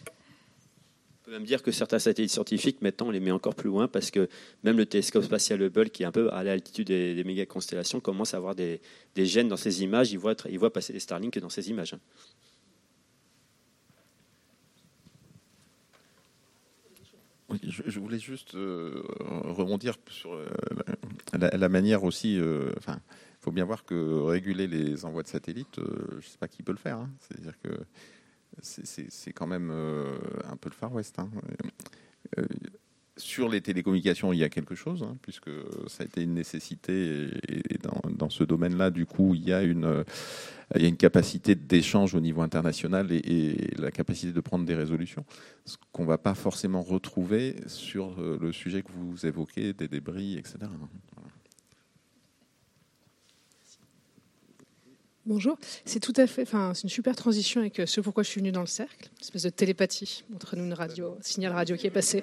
On peut même dire que certains satellites scientifiques, maintenant, on les met encore plus loin parce que même le télescope spatial Hubble, qui est un peu à l'altitude des, des méga-constellations, commence à avoir des, des gènes dans ses images. Il voit, il voit passer des Starlink dans ses images. Oui, je, je voulais juste euh, rebondir sur euh, la, la manière aussi. Euh, enfin, il faut bien voir que réguler les envois de satellites, euh, je ne sais pas qui peut le faire. Hein. C'est-à-dire que c'est, c'est, c'est quand même euh, un peu le Far West. Hein. Euh, sur les télécommunications, il y a quelque chose, hein, puisque ça a été une nécessité. Et, et dans, dans ce domaine-là, du coup, il y a une, il y a une capacité d'échange au niveau international et, et la capacité de prendre des résolutions, ce qu'on ne va pas forcément retrouver sur le sujet que vous évoquez, des débris, et cetera. Voilà. Bonjour, c'est tout à fait, enfin, c'est une super transition avec ce pourquoi je suis venue dans le cercle, une espèce de télépathie entre nous, une radio, un signal radio qui est passé.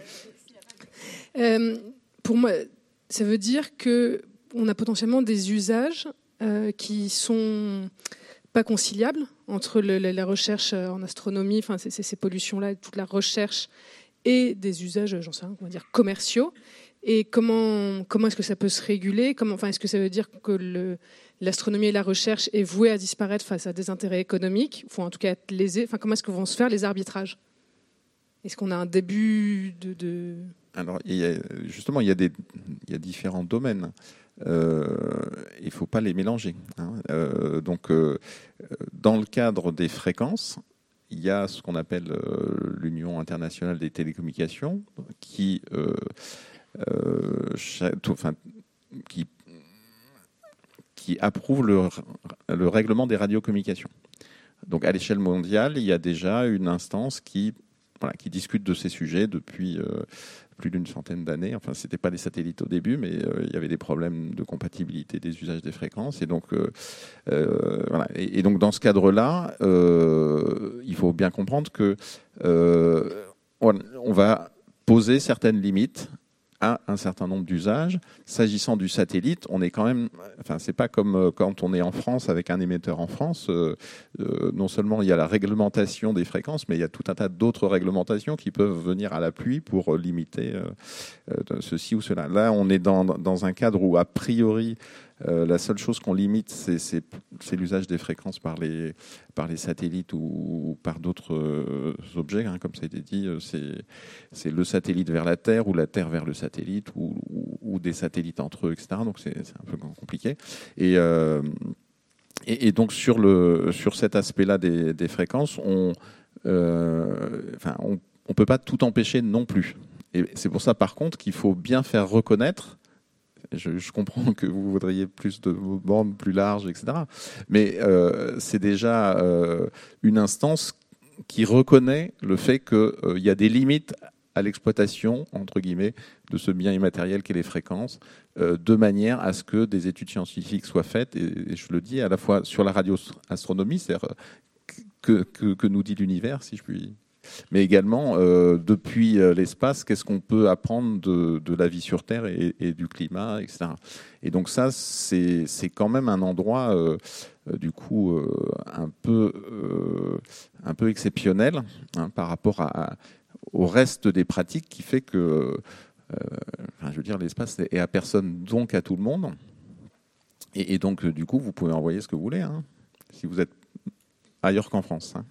Euh, pour moi, ça veut dire que on a potentiellement des usages euh, qui sont pas conciliables entre le, la, la recherche en astronomie, enfin, ces, ces pollutions-là, toute la recherche et des usages, j'en sais rien, on va dire commerciaux. Et comment, comment est-ce que ça peut se réguler? Comment, enfin, est-ce que ça veut dire que le, l'astronomie et la recherche est vouée à disparaître face à des intérêts économiques, ou en tout cas être lésés? Enfin, comment est-ce que vont se faire les arbitrages? Est-ce qu'on a un début de... de... Alors, il y a, justement, il y a, des, il y a différents domaines. Euh, il ne faut pas les mélanger. Hein. Euh, donc, euh, dans le cadre des fréquences, il y a ce qu'on appelle euh, l'Union internationale des télécommunications, qui... Euh, Euh, tout, enfin, qui, qui approuve le, le règlement des radiocommunications. Donc à l'échelle mondiale, il y a déjà une instance qui, voilà, qui discute de ces sujets depuis euh, plus d'une centaine d'années. Enfin, ce n'était pas les satellites au début, mais euh, il y avait des problèmes de compatibilité des usages des fréquences. Et donc, euh, euh, voilà. et, et donc dans ce cadre-là, euh, il faut bien comprendre que euh, on, on va poser certaines limites à un certain nombre d'usages. S'agissant du satellite, on est quand même, enfin, c'est pas comme quand on est en France avec un émetteur en France. Euh, euh, non seulement il y a la réglementation des fréquences, mais il y a tout un tas d'autres réglementations qui peuvent venir à l'appui pour limiter euh, euh, ceci ou cela. Là, on est dans, dans un cadre où, a priori, Euh, la seule chose qu'on limite, c'est, c'est, c'est l'usage des fréquences par les, par les satellites ou, ou par d'autres euh, objets, hein, comme ça a été dit. C'est, c'est le satellite vers la Terre ou la Terre vers le satellite ou, ou, ou des satellites entre eux, et cetera. Donc c'est, c'est un peu compliqué. Et, euh, et, et donc sur, le, sur cet aspect-là des, des fréquences, on euh, enfin, on ne peut pas tout empêcher non plus. Et c'est pour ça, par contre, qu'il faut bien faire reconnaître. Je, je comprends que vous voudriez plus de bandes plus larges, et cetera. Mais euh, c'est déjà euh, une instance qui reconnaît le fait qu'il euh, y a des limites à l'exploitation, entre guillemets, de ce bien immatériel qu'est les fréquences, euh, de manière à ce que des études scientifiques soient faites, et, et je le dis à la fois sur la radioastronomie, c'est-à-dire que, que, que nous dit l'univers, si je puis... mais également euh, depuis euh, l'espace, qu'est-ce qu'on peut apprendre de, de la vie sur Terre et, et du climat, et cetera. Et donc ça, c'est, c'est quand même un endroit, euh, euh, du coup, euh, un peu, euh, un peu exceptionnel, hein, par rapport à, à, au reste des pratiques, qui fait que, euh, enfin, je veux dire, l'espace est à personne, donc à tout le monde. Et, et donc, du coup, vous pouvez envoyer ce que vous voulez, hein, si vous êtes ailleurs qu'en France, hein.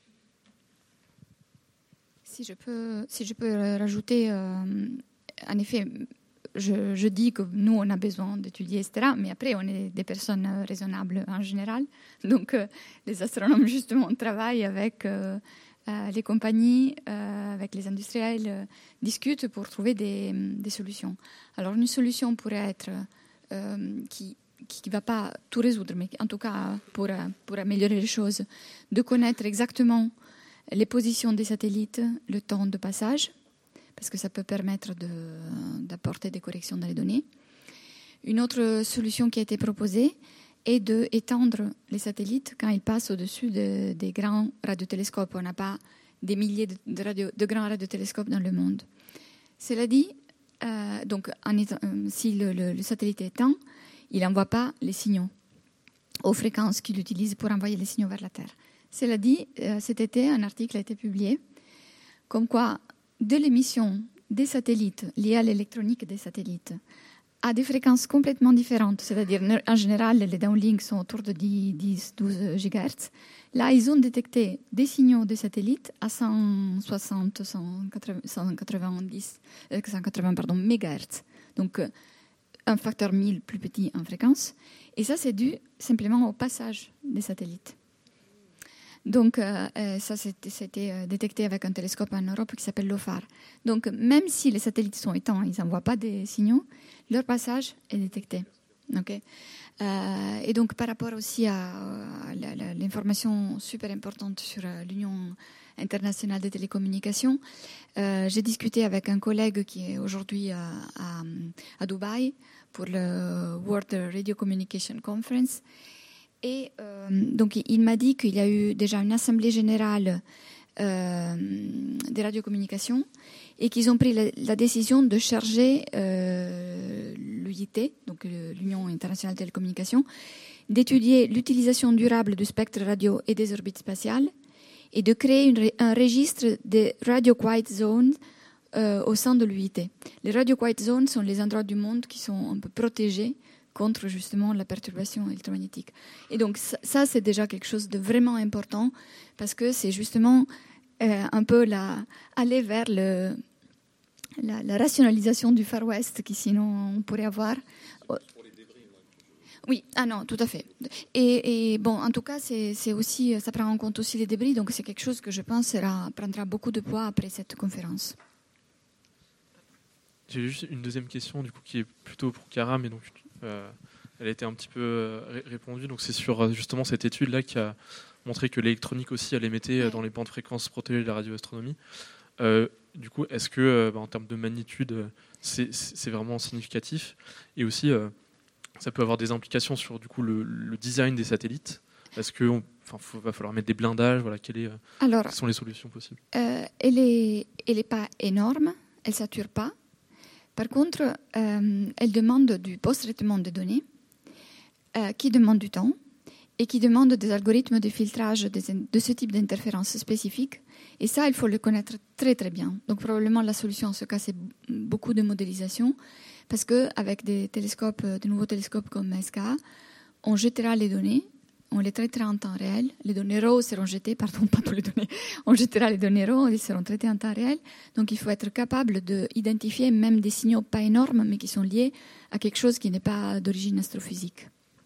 Si je peux, si je peux rajouter, euh, en effet, je, je dis que nous, on a besoin d'étudier, et cetera. Mais après, on est des personnes raisonnables en général. Donc, euh, les astronomes, justement, travaillent avec euh, euh, les compagnies, euh, avec les industriels, euh, discutent pour trouver des, des solutions. Alors, une solution pourrait être euh, qui qui ne va pas tout résoudre, mais en tout cas, pour, pour améliorer les choses, de connaître exactement les positions des satellites, le temps de passage, parce que ça peut permettre de, d'apporter des corrections dans les données. Une autre solution qui a été proposée est d'étendre les satellites quand ils passent au-dessus de, des grands radiotélescopes. On n'a pas des milliers de, de, radio, de grands radiotélescopes dans le monde. Cela dit, euh, donc, en étant, euh, si le, le, le satellite est éteint, il n'envoie pas les signaux aux fréquences qu'il utilise pour envoyer les signaux vers la Terre. Cela dit, euh, cet été, un article a été publié comme quoi de l'émission des satellites liée à l'électronique des satellites à des fréquences complètement différentes, c'est-à-dire en général les downlinks sont autour de dix à douze gigahertz. Là, ils ont détecté des signaux de satellites à cent soixante, cent quatre-vingt-dix, cent quatre-vingts pardon, mégahertz. Donc, euh, un facteur mille plus petit en fréquence. Et ça, c'est dû simplement au passage des satellites. Donc, euh, ça, c'était euh, détecté avec un télescope en Europe qui s'appelle l'OFAR. Donc, même si les satellites sont éteints, ils n'envoient pas des signaux, leur passage est détecté. Okay. Euh, et donc, par rapport aussi à, à l'information super importante sur l'Union internationale des télécommunications, euh, j'ai discuté avec un collègue qui est aujourd'hui à, à, à Dubaï pour le World Radio Communication Conference. Et euh, donc, il m'a dit qu'il y a eu déjà une assemblée générale euh, des radiocommunications et qu'ils ont pris la, la décision de charger euh, l'U I T, donc l'Union internationale des télécommunications, d'étudier l'utilisation durable du spectre radio et des orbites spatiales et de créer une, un registre des Radio Quiet Zones euh, au sein de l'U I T. Les Radio Quiet Zones sont les endroits du monde qui sont un peu protégés contre justement la perturbation électromagnétique. Et donc ça, ça c'est déjà quelque chose de vraiment important parce que c'est justement euh, un peu la, aller vers le, la, la rationalisation du Far West qui sinon on pourrait avoir. Oui, ah non, tout à fait. Et, et bon, en tout cas, c'est, c'est aussi, ça prend en compte aussi les débris, donc c'est quelque chose que je pense sera, prendra beaucoup de poids après cette conférence. J'ai juste une deuxième question du coup qui est plutôt pour Cara, mais donc euh, elle a été un petit peu euh, répondue. Donc c'est sur justement cette étude là qui a montré que l'électronique aussi elle émettait ouais. dans les bandes fréquences protégées de la radioastronomie. Euh, du coup, est-ce que euh, bah, en termes de magnitude, c'est, c'est vraiment significatif? Et aussi, euh, ça peut avoir des implications sur du coup le, le design des satellites. Est-ce que, enfin, va falloir mettre des blindages? Voilà, quelles, est, Alors, quelles sont les solutions possibles? euh, Elle est, elle est pas énorme, elle sature pas. Par contre, euh, elle demande du post-traitement de données, euh, qui demande du temps et qui demande des algorithmes de filtrage de, de ce type d'interférences spécifiques. Et ça, il faut le connaître très très bien. Donc probablement la solution en ce cas, c'est beaucoup de modélisation, parce qu'avec des télescopes, de nouveaux télescopes comme S K A, on jettera les données, on les traitera en temps réel. Les données raw seront jetées, pardon, pas toutes les données. On jettera les données raw, elles seront traitées en temps réel. Donc il faut être capable d'identifier même des signaux pas énormes, mais qui sont liés à quelque chose qui n'est pas d'origine astrophysique.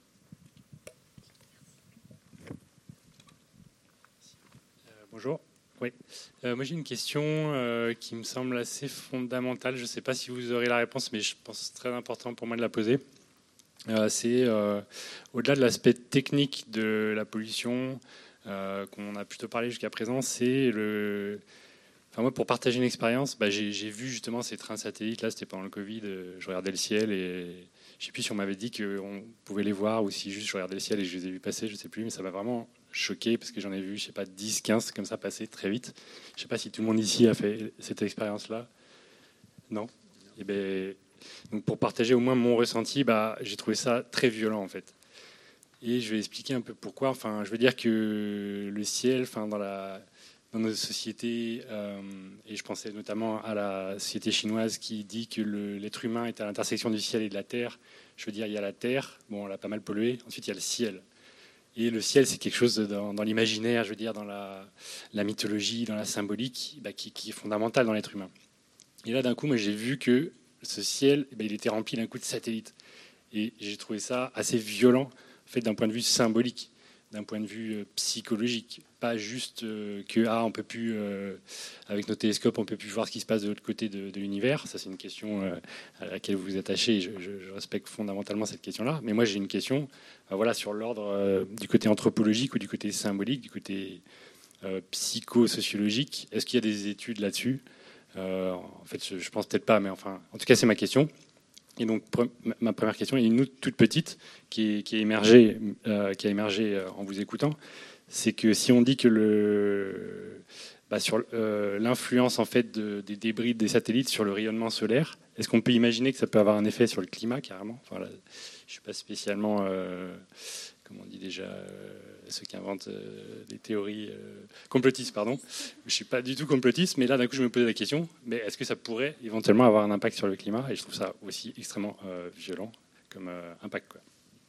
Euh, bonjour. Oui. Euh, moi j'ai une question euh, qui me semble assez fondamentale. Je ne sais pas si vous aurez la réponse, mais je pense que c'est très important pour moi de la poser. Euh, c'est euh, au-delà de l'aspect technique de la pollution euh, qu'on a plutôt parlé jusqu'à présent, c'est le. Enfin moi, pour partager une expérience, bah, j'ai, j'ai vu justement ces trains satellites. Là, c'était pendant le Covid. Euh, je regardais le ciel et je ne sais plus si on m'avait dit qu'on pouvait les voir ou si juste je regardais le ciel et je les ai vus passer. Je ne sais plus, mais ça m'a vraiment choqué parce que j'en ai vu, je sais pas, dix, quinze comme ça passer très vite. Je ne sais pas si tout le monde ici a fait cette expérience-là. Non. Et ben. Donc pour partager au moins mon ressenti, bah, j'ai trouvé ça très violent en fait. Et je vais expliquer un peu pourquoi. Enfin, je veux dire que le ciel, enfin, dans, la, dans nos sociétés, euh, et je pensais notamment à la société chinoise qui dit que le, l'être humain est à l'intersection du ciel et de la terre. Je veux dire, il y a la terre, bon, on l'a pas mal polluée. Ensuite, il y a le ciel. Et le ciel, c'est quelque chose dans, dans l'imaginaire, je veux dire, dans la, la mythologie, dans la symbolique, bah, qui, qui est fondamental dans l'être humain. Et là, d'un coup, moi, j'ai vu que ce ciel, eh bien, il était rempli d'un coup de satellites. Et j'ai trouvé ça assez violent, en fait, d'un point de vue symbolique, d'un point de vue euh, psychologique. Pas juste euh, que, ah, on peut plus, euh, avec nos télescopes, on peut plus voir ce qui se passe de l'autre côté de, de l'univers. Ça, c'est une question euh, à laquelle vous vous attachez. Et je, je, je respecte fondamentalement cette question-là. Mais moi, j'ai une question euh, voilà, sur l'ordre euh, du côté anthropologique ou du côté symbolique, du côté euh, psychosociologique. Est-ce qu'il y a des études là-dessus ? Euh, en fait, je, je pense peut-être pas, mais enfin, en tout cas, c'est ma question. Et donc, pre- ma première question est une autre toute petite qui, est, qui, a émergé, euh, qui a émergé en vous écoutant. C'est que si on dit que le, bah, sur euh, l'influence en fait de, des débris des satellites sur le rayonnement solaire, est-ce qu'on peut imaginer que ça peut avoir un effet sur le climat carrément? Enfin, là, je suis pas spécialement, euh, comment on dit déjà, euh, ceux qui inventent euh, des théories euh, complotistes, pardon. Je suis pas du tout complotiste, mais là d'un coup je me posais la question, mais est-ce que ça pourrait éventuellement avoir un impact sur le climat? Et je trouve ça aussi extrêmement euh, violent comme euh, impact, quoi.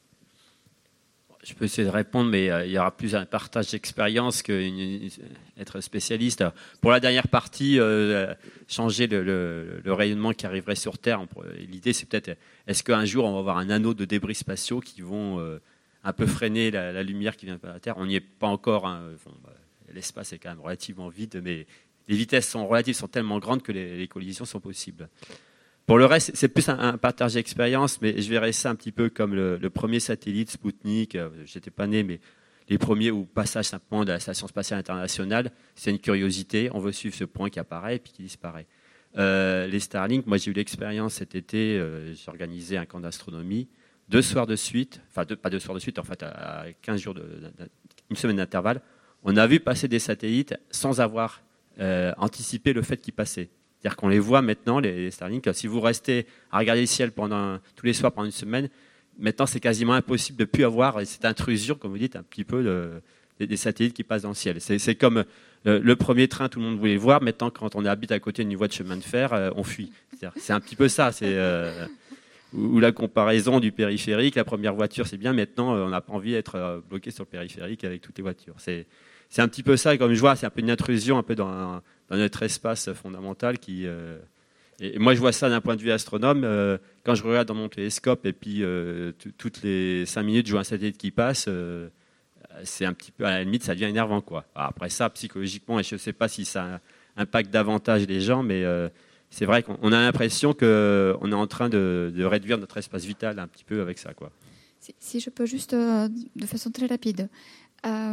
Je peux essayer de répondre, mais il y aura plus un partage d'expérience qu'être spécialiste. Pour la dernière partie, euh, changer le, le, le rayonnement qui arriverait sur Terre, l'idée c'est peut-être, est-ce qu'un jour on va avoir un anneau de débris spatiaux qui vont euh, un peu freiner la, la lumière qui vient de la Terre. On n'y est pas encore. Hein. Bon, bah, l'espace est quand même relativement vide, mais les vitesses sont relatives, sont tellement grandes que les, les collisions sont possibles. Pour le reste, c'est plus un, un partage d'expérience, mais je verrais ça un petit peu comme le, le premier satellite Sputnik. Euh, j'étais pas né, mais les premiers au passage simplement de la Station spatiale internationale, c'est une curiosité. On veut suivre ce point qui apparaît et puis qui disparaît. Euh, les Starlink, moi j'ai eu l'expérience cet été, euh, j'ai organisé un camp d'astronomie, deux soirs de suite, enfin deux, pas deux soirs de suite, en fait à quinze jours, de, de, une semaine d'intervalle, on a vu passer des satellites sans avoir euh, anticipé le fait qu'ils passaient. C'est-à-dire qu'on les voit maintenant, les Starlink. Si vous restez à regarder le ciel pendant, tous les soirs pendant une semaine, maintenant c'est quasiment impossible de ne plus avoir cette intrusion, comme vous dites, un petit peu de, des, des satellites qui passent dans le ciel. C'est, c'est comme le, le premier train, tout le monde voulait le voir. Maintenant, quand on habite à côté d'une voie de chemin de fer, euh, on fuit. C'est-à-dire, c'est un petit peu ça. C'est, euh, ou la comparaison du périphérique. La première voiture, c'est bien. Maintenant, on n'a pas envie d'être bloqué sur le périphérique avec toutes les voitures. C'est, c'est un petit peu ça. Comme je vois, c'est un peu une intrusion un peu dans un, dans notre espace fondamental qui, euh, et moi je vois ça d'un point de vue astronome, euh, quand je regarde dans mon télescope et puis euh, t- toutes les cinq minutes je vois un satellite qui passe, euh, c'est un petit peu, à la limite ça devient énervant quoi. Alors après ça psychologiquement, et je ne sais pas si ça impacte davantage les gens, mais euh, c'est vrai qu'on a l'impression qu'on est en train de, de réduire notre espace vital un petit peu avec ça quoi. Si, si je peux juste euh, de façon très rapide. Euh,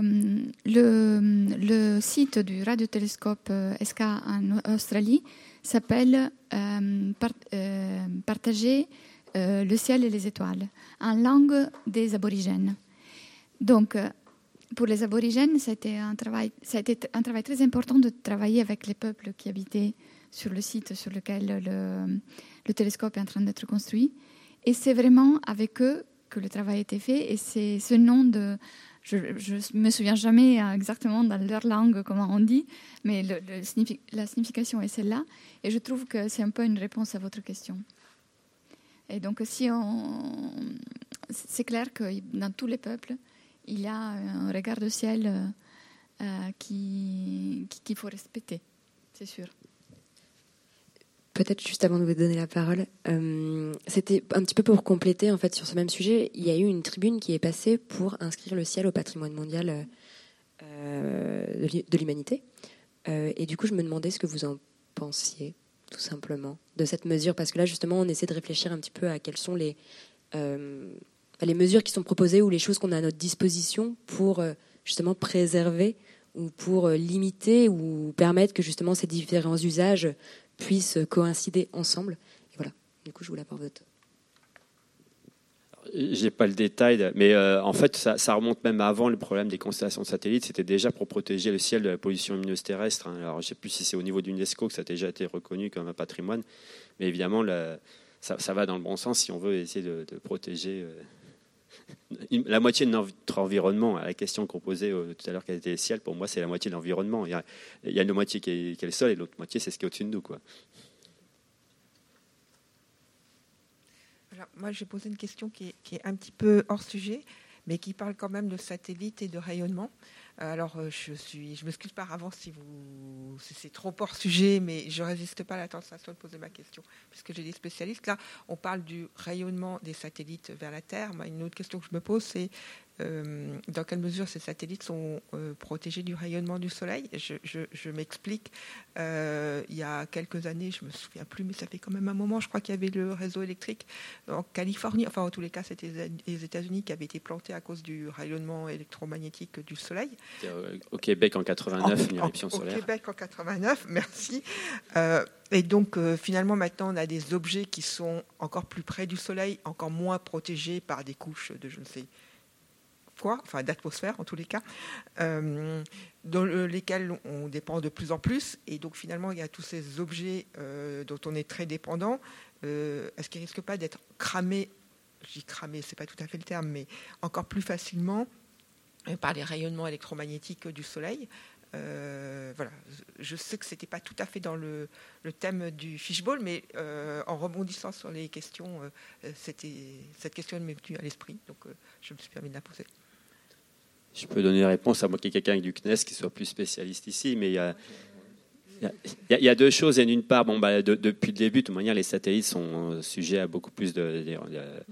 le, le site du radiotélescope euh, E S C A en Australie s'appelle euh, par, euh, Partager euh, le ciel et les étoiles en langue des aborigènes. Donc, euh, pour les aborigènes, ça a été un travail, ça a été un travail très important de travailler avec les peuples qui habitaient sur le site sur lequel le, le télescope est en train d'être construit. Et c'est vraiment avec eux que le travail a été fait. Et c'est ce nom de... Je ne me souviens jamais exactement dans leur langue comment on dit, mais le, le signifi- la signification est celle-là. Et je trouve que c'est un peu une réponse à votre question. Et donc, si on, c'est clair que dans tous les peuples, il y a un regard de ciel euh, qui, qu'il faut respecter, c'est sûr. Peut-être juste avant de vous donner la parole, euh, c'était un petit peu pour compléter en fait sur ce même sujet. Il y a eu une tribune qui est passée pour inscrire le ciel au patrimoine mondial euh, de l'humanité. Euh, et du coup, je me demandais ce que vous en pensiez, tout simplement, de cette mesure, parce que là, justement, on essaie de réfléchir un petit peu à quelles sont les euh, les mesures qui sont proposées ou les choses qu'on a à notre disposition pour euh, justement préserver ou pour euh, limiter ou permettre que justement ces différents usages puissent coïncider ensemble. Et voilà, du coup, je voulais avoir votre... J'ai pas le détail, mais euh, en fait, ça, ça remonte même avant le problème des constellations de satellites. C'était déjà pour protéger le ciel de la pollution lumineuse terrestre. Hein. Alors, je ne sais plus si c'est au niveau de l'UNESCO que ça a déjà été reconnu comme un patrimoine, mais évidemment, la, ça, ça va dans le bon sens si on veut essayer de, de protéger euh, une, la moitié de notre environnement. À la question qu'on posait euh, tout à l'heure, quel était le ciel, pour moi, c'est la moitié de l'environnement. Il y a, il y a une moitié qui est, qui est le sol et l'autre moitié, c'est ce qui est au-dessus de nous, quoi. Alors, moi, j'ai posé une question qui est, qui est un petit peu hors sujet, mais qui parle quand même de satellites et de rayonnement. Alors, je suis, je m'excuse par avance si, vous, si c'est trop hors sujet, mais je ne résiste pas à la tentation de poser ma question, puisque j'ai des spécialistes. Là, on parle du rayonnement des satellites vers la Terre. Moi, une autre question que je me pose, c'est euh, dans quelle mesure ces satellites sont euh, protégés du rayonnement du Soleil. Je, je, je m'explique. Euh, il y a quelques années, je ne me souviens plus, mais ça fait quand même un moment, je crois qu'il y avait le réseau électrique en Californie, enfin en tous les cas, c'était les États-Unis qui avaient été plantés à cause du rayonnement électromagnétique du Soleil. Au Québec en quatre-vingt-neuf, une éruption solaire. Au Québec en quatre-vingt-neuf, merci. Euh, et donc euh, finalement maintenant on a des objets qui sont encore plus près du Soleil, encore moins protégés par des couches de je ne sais quoi, enfin d'atmosphère en tous les cas, euh, dans lesquels on dépend de plus en plus. Et donc finalement il y a tous ces objets euh, dont on est très dépendant. Euh, est-ce qu'ils ne risquent pas d'être cramés, je dis cramés, c'est pas tout à fait le terme, mais encore plus facilement par les rayonnements électromagnétiques du Soleil. Euh, voilà. Je sais que ce n'était pas tout à fait dans le, le thème du fishbowl, mais euh, en rebondissant sur les questions, euh, c'était, cette question m'est venue à l'esprit, donc euh, je me suis permis de la poser. Je peux donner une réponse à moi qui est quelqu'un du C N E S qui soit plus spécialiste ici, mais il y a, il y a, il y a deux choses. Et d'une part, bon, bah, de, depuis le début, de toute manière, les satellites sont sujets à beaucoup plus de... de, de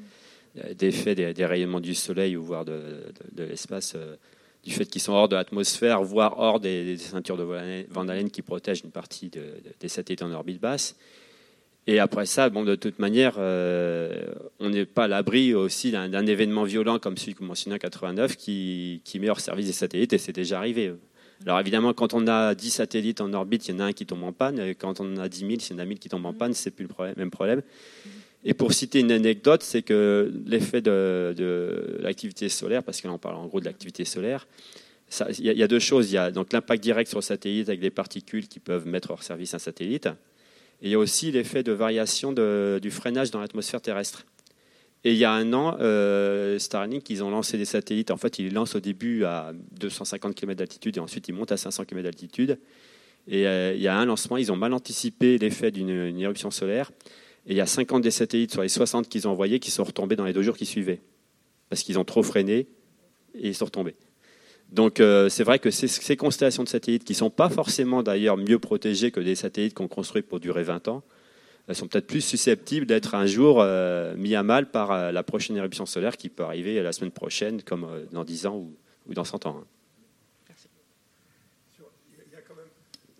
d'effet des, des rayonnements du soleil ou voire de, de, de l'espace, euh, du fait qu'ils sont hors de l'atmosphère, voire hors des, des ceintures de Van Allen qui protègent une partie de, de, des satellites en orbite basse. Et après ça, bon, de toute manière, euh, on n'est pas à l'abri aussi d'un, d'un événement violent comme celui que vous mentionnez en quatre-vingt-neuf qui, qui met hors service des satellites, et c'est déjà arrivé. Alors évidemment, quand on a dix satellites en orbite, il y en a un qui tombe en panne. Et quand on en a dix mille, s'il y en a mille qui tombent en panne, c'est plus le problème, même problème. Et pour citer une anecdote, c'est que l'effet de, de l'activité solaire, parce qu'on parle en gros de l'activité solaire, il y, y a deux choses. Il y a donc l'impact direct sur le satellite avec des particules qui peuvent mettre hors service un satellite. Et il y a aussi l'effet de variation de, du freinage dans l'atmosphère terrestre. Et il y a un an, euh, Starlink, ils ont lancé des satellites. En fait, ils les lancent au début à deux cent cinquante kilomètres d'altitude et ensuite ils montent à cinq cents kilomètres d'altitude. Et euh, il y a un lancement, ils ont mal anticipé l'effet d'une une éruption solaire. Et il y a cinquante des satellites sur les soixante qu'ils ont envoyés qui sont retombés dans les deux jours qui suivaient. Parce qu'ils ont trop freiné et ils sont retombés. Donc euh, c'est vrai que ces, ces constellations de satellites, qui ne sont pas forcément d'ailleurs mieux protégées que des satellites qu'on construit pour durer vingt ans, elles sont peut-être plus susceptibles d'être un jour euh, mis à mal par euh, la prochaine éruption solaire qui peut arriver la semaine prochaine, comme euh, dans dix ans ou, ou dans cent ans. Hein. Merci. Il y a quand même...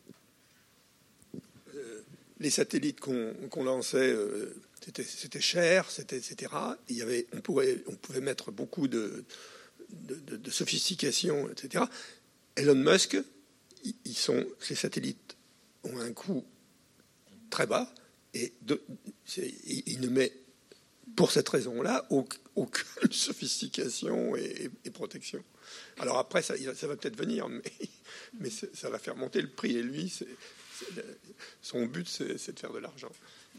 euh, les satellites qu'on, qu'on lançait, euh, c'était, c'était cher, c'était, et cetera. Il y avait, on, pourrait, on pouvait mettre beaucoup de... De, de, de sophistication, et cetera. Elon Musk, ils sont, ces satellites ont un coût très bas et de, il ne met, pour cette raison-là, aucune sophistication et, et protection. Alors après, ça, ça va peut-être venir, mais, mais ça va faire monter le prix. Et lui, c'est, c'est, son but, c'est, c'est de faire de l'argent.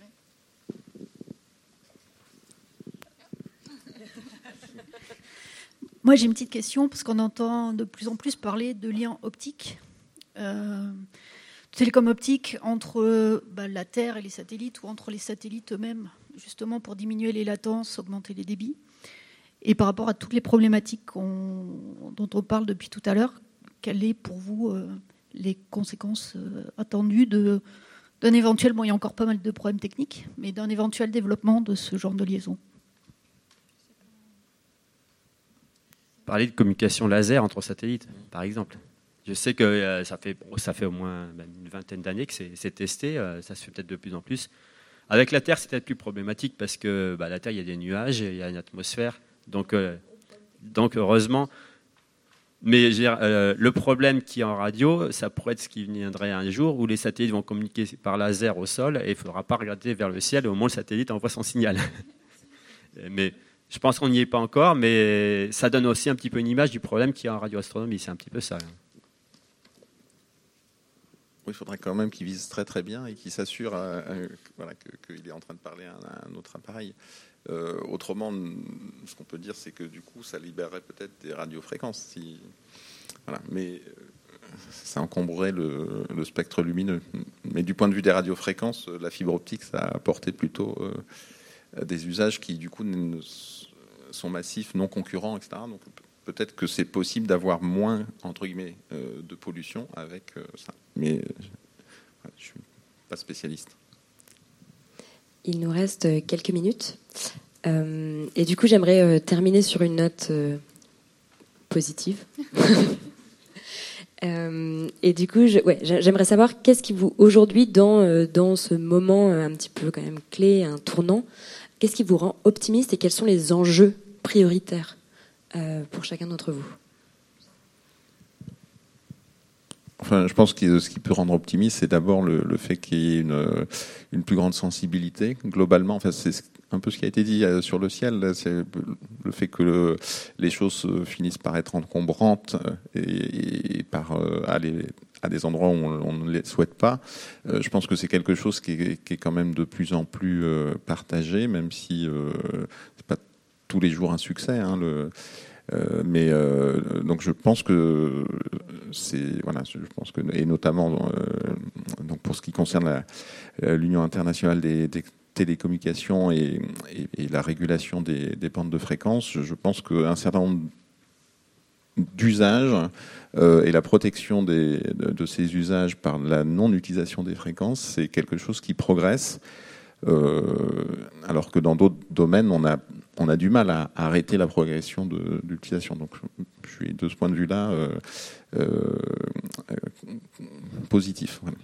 Moi, j'ai une petite question, parce qu'on entend de plus en plus parler de liens optiques, euh, télécom optique entre bah, la Terre et les satellites, ou entre les satellites eux-mêmes, justement pour diminuer les latences, augmenter les débits. Et par rapport à toutes les problématiques qu'on, dont on parle depuis tout à l'heure, quelles sont pour vous euh, les conséquences euh, attendues de, d'un éventuel, bon, il y a encore pas mal de problèmes techniques, mais d'un éventuel développement de ce genre de liaison? Parler de communication laser entre satellites, par exemple. Je sais que euh, ça, fait, ça fait au moins ben, une vingtaine d'années que c'est, c'est testé, euh, ça se fait peut-être de plus en plus. Avec la Terre, c'est peut-être plus problématique parce que bah, la Terre, il y a des nuages, il y a une atmosphère, donc, euh, donc heureusement. Mais euh, le problème qui est en radio, ça pourrait être ce qui viendrait un jour où les satellites vont communiquer par laser au sol et il ne faudra pas regarder vers le ciel au moment où le satellite envoie son signal. Mais je pense qu'on n'y est pas encore, mais ça donne aussi un petit peu une image du problème qu'il y a en radioastronomie. C'est un petit peu ça. Oui, il faudrait quand même qu'il vise très très bien et qu'il s'assure euh, euh, voilà, que, qu'il est en train de parler à un, à un autre appareil. Euh, autrement, ce qu'on peut dire, c'est que du coup, ça libérerait peut-être des radiofréquences. Si... Voilà. Mais ça encombrerait le, le spectre lumineux. Mais du point de vue des radiofréquences, la fibre optique, ça a apporté plutôt euh, des usages qui, du coup, sont massifs, non concurrents, et cetera. Donc peut-être que c'est possible d'avoir moins, entre guillemets, euh, de pollution avec euh, ça. Mais euh, je ne suis pas spécialiste. Il nous reste quelques minutes. Euh, et du coup, j'aimerais euh, terminer sur une note euh, positive. euh, et du coup, je, ouais, j'aimerais savoir qu'est-ce qui vous, aujourd'hui, dans, euh, dans ce moment un petit peu quand même clé, un tournant, qu'est-ce qui vous rend optimiste et quels sont les enjeux prioritaires euh, pour chacun d'entre vous? Enfin, je pense que ce qui peut rendre optimiste, c'est d'abord le, le fait qu'il y ait une, une plus grande sensibilité globalement. Enfin, c'est un peu ce qui a été dit sur le ciel. C'est le fait que le, les choses finissent par être encombrantes et, et par aller à des endroits où on, on ne les souhaite pas. Je pense que c'est quelque chose qui est, qui est quand même de plus en plus partagé, même si euh, c'est pas tous les jours un succès. Hein, le, Euh, mais euh, donc je pense que c'est voilà, je pense que et notamment euh, donc pour ce qui concerne la, l'Union internationale des, des télécommunications et, et, et la régulation des, des bandes de fréquences, je, je pense qu'un certain nombre d'usages euh, et la protection des, de, de ces usages par la non-utilisation des fréquences, c'est quelque chose qui progresse. Euh, alors que dans d'autres domaines, on a, on a du mal à, à arrêter la progression de, de l'utilisation. Donc je, je suis de ce point de vue-là euh, euh, euh, positif. Voilà.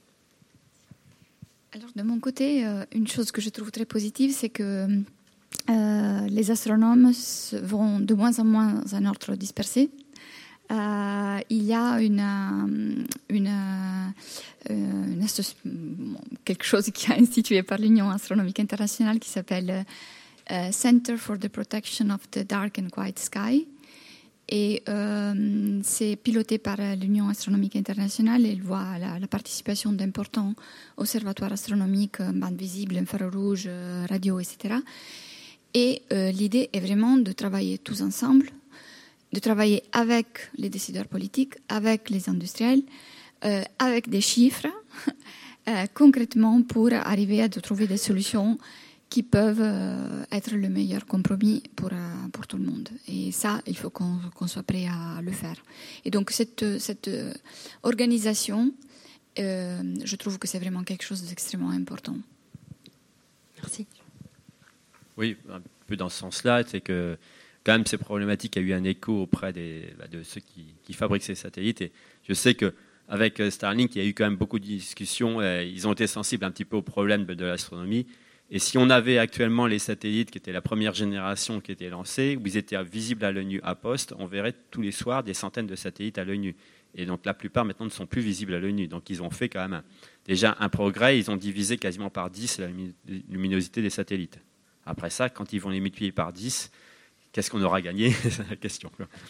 Alors de mon côté, euh, une chose que je trouve très positive, c'est que euh, les astronomes vont de moins en moins en ordre dispersé. Euh, il y a une, une, une, une, quelque chose qui est institué par l'Union astronomique internationale qui s'appelle euh, Center for the Protection of the Dark and Quiet Sky. Et euh, c'est piloté par l'Union astronomique internationale. Elle voit la, la participation d'importants observatoires astronomiques, bandes visibles, infrarouges, radio, et cetera. Et euh, l'idée est vraiment de travailler tous ensemble, de travailler avec les décideurs politiques, avec les industriels, euh, avec des chiffres, euh, concrètement pour arriver à trouver des solutions qui peuvent euh, être le meilleur compromis pour, euh, pour tout le monde. Et ça, il faut qu'on, qu'on soit prêt à le faire. Et donc cette, cette euh, organisation, euh, je trouve que c'est vraiment quelque chose d'extrêmement important. Merci. Oui, un peu dans ce sens-là, c'est que quand même ces problématiques a eu un écho auprès des, bah, de ceux qui, qui fabriquent ces satellites. Et je sais qu'avec Starlink, il y a eu quand même beaucoup de discussions. Ils ont été sensibles un petit peu aux problèmes de l'astronomie. Et si on avait actuellement les satellites qui étaient la première génération qui étaient lancés, où ils étaient visibles à l'œil nu à poste, on verrait tous les soirs des centaines de satellites à l'œil nu. Et donc la plupart maintenant ne sont plus visibles à l'œil nu. Donc ils ont fait quand même un, déjà un progrès. Ils ont divisé quasiment par dix la luminosité des satellites. Après ça, quand ils vont les multiplier par dix, qu'est-ce qu'on aura gagné? C'est la question.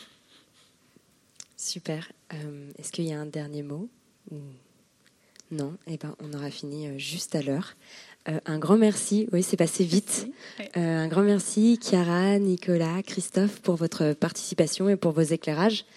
Super. Euh, est-ce qu'il y a un dernier mot? Non, eh ben, on aura fini juste à l'heure. Euh, un grand merci, oui, c'est passé vite. Euh, un grand merci, Chiara, Nicolas, Christophe, pour votre participation et pour vos éclairages.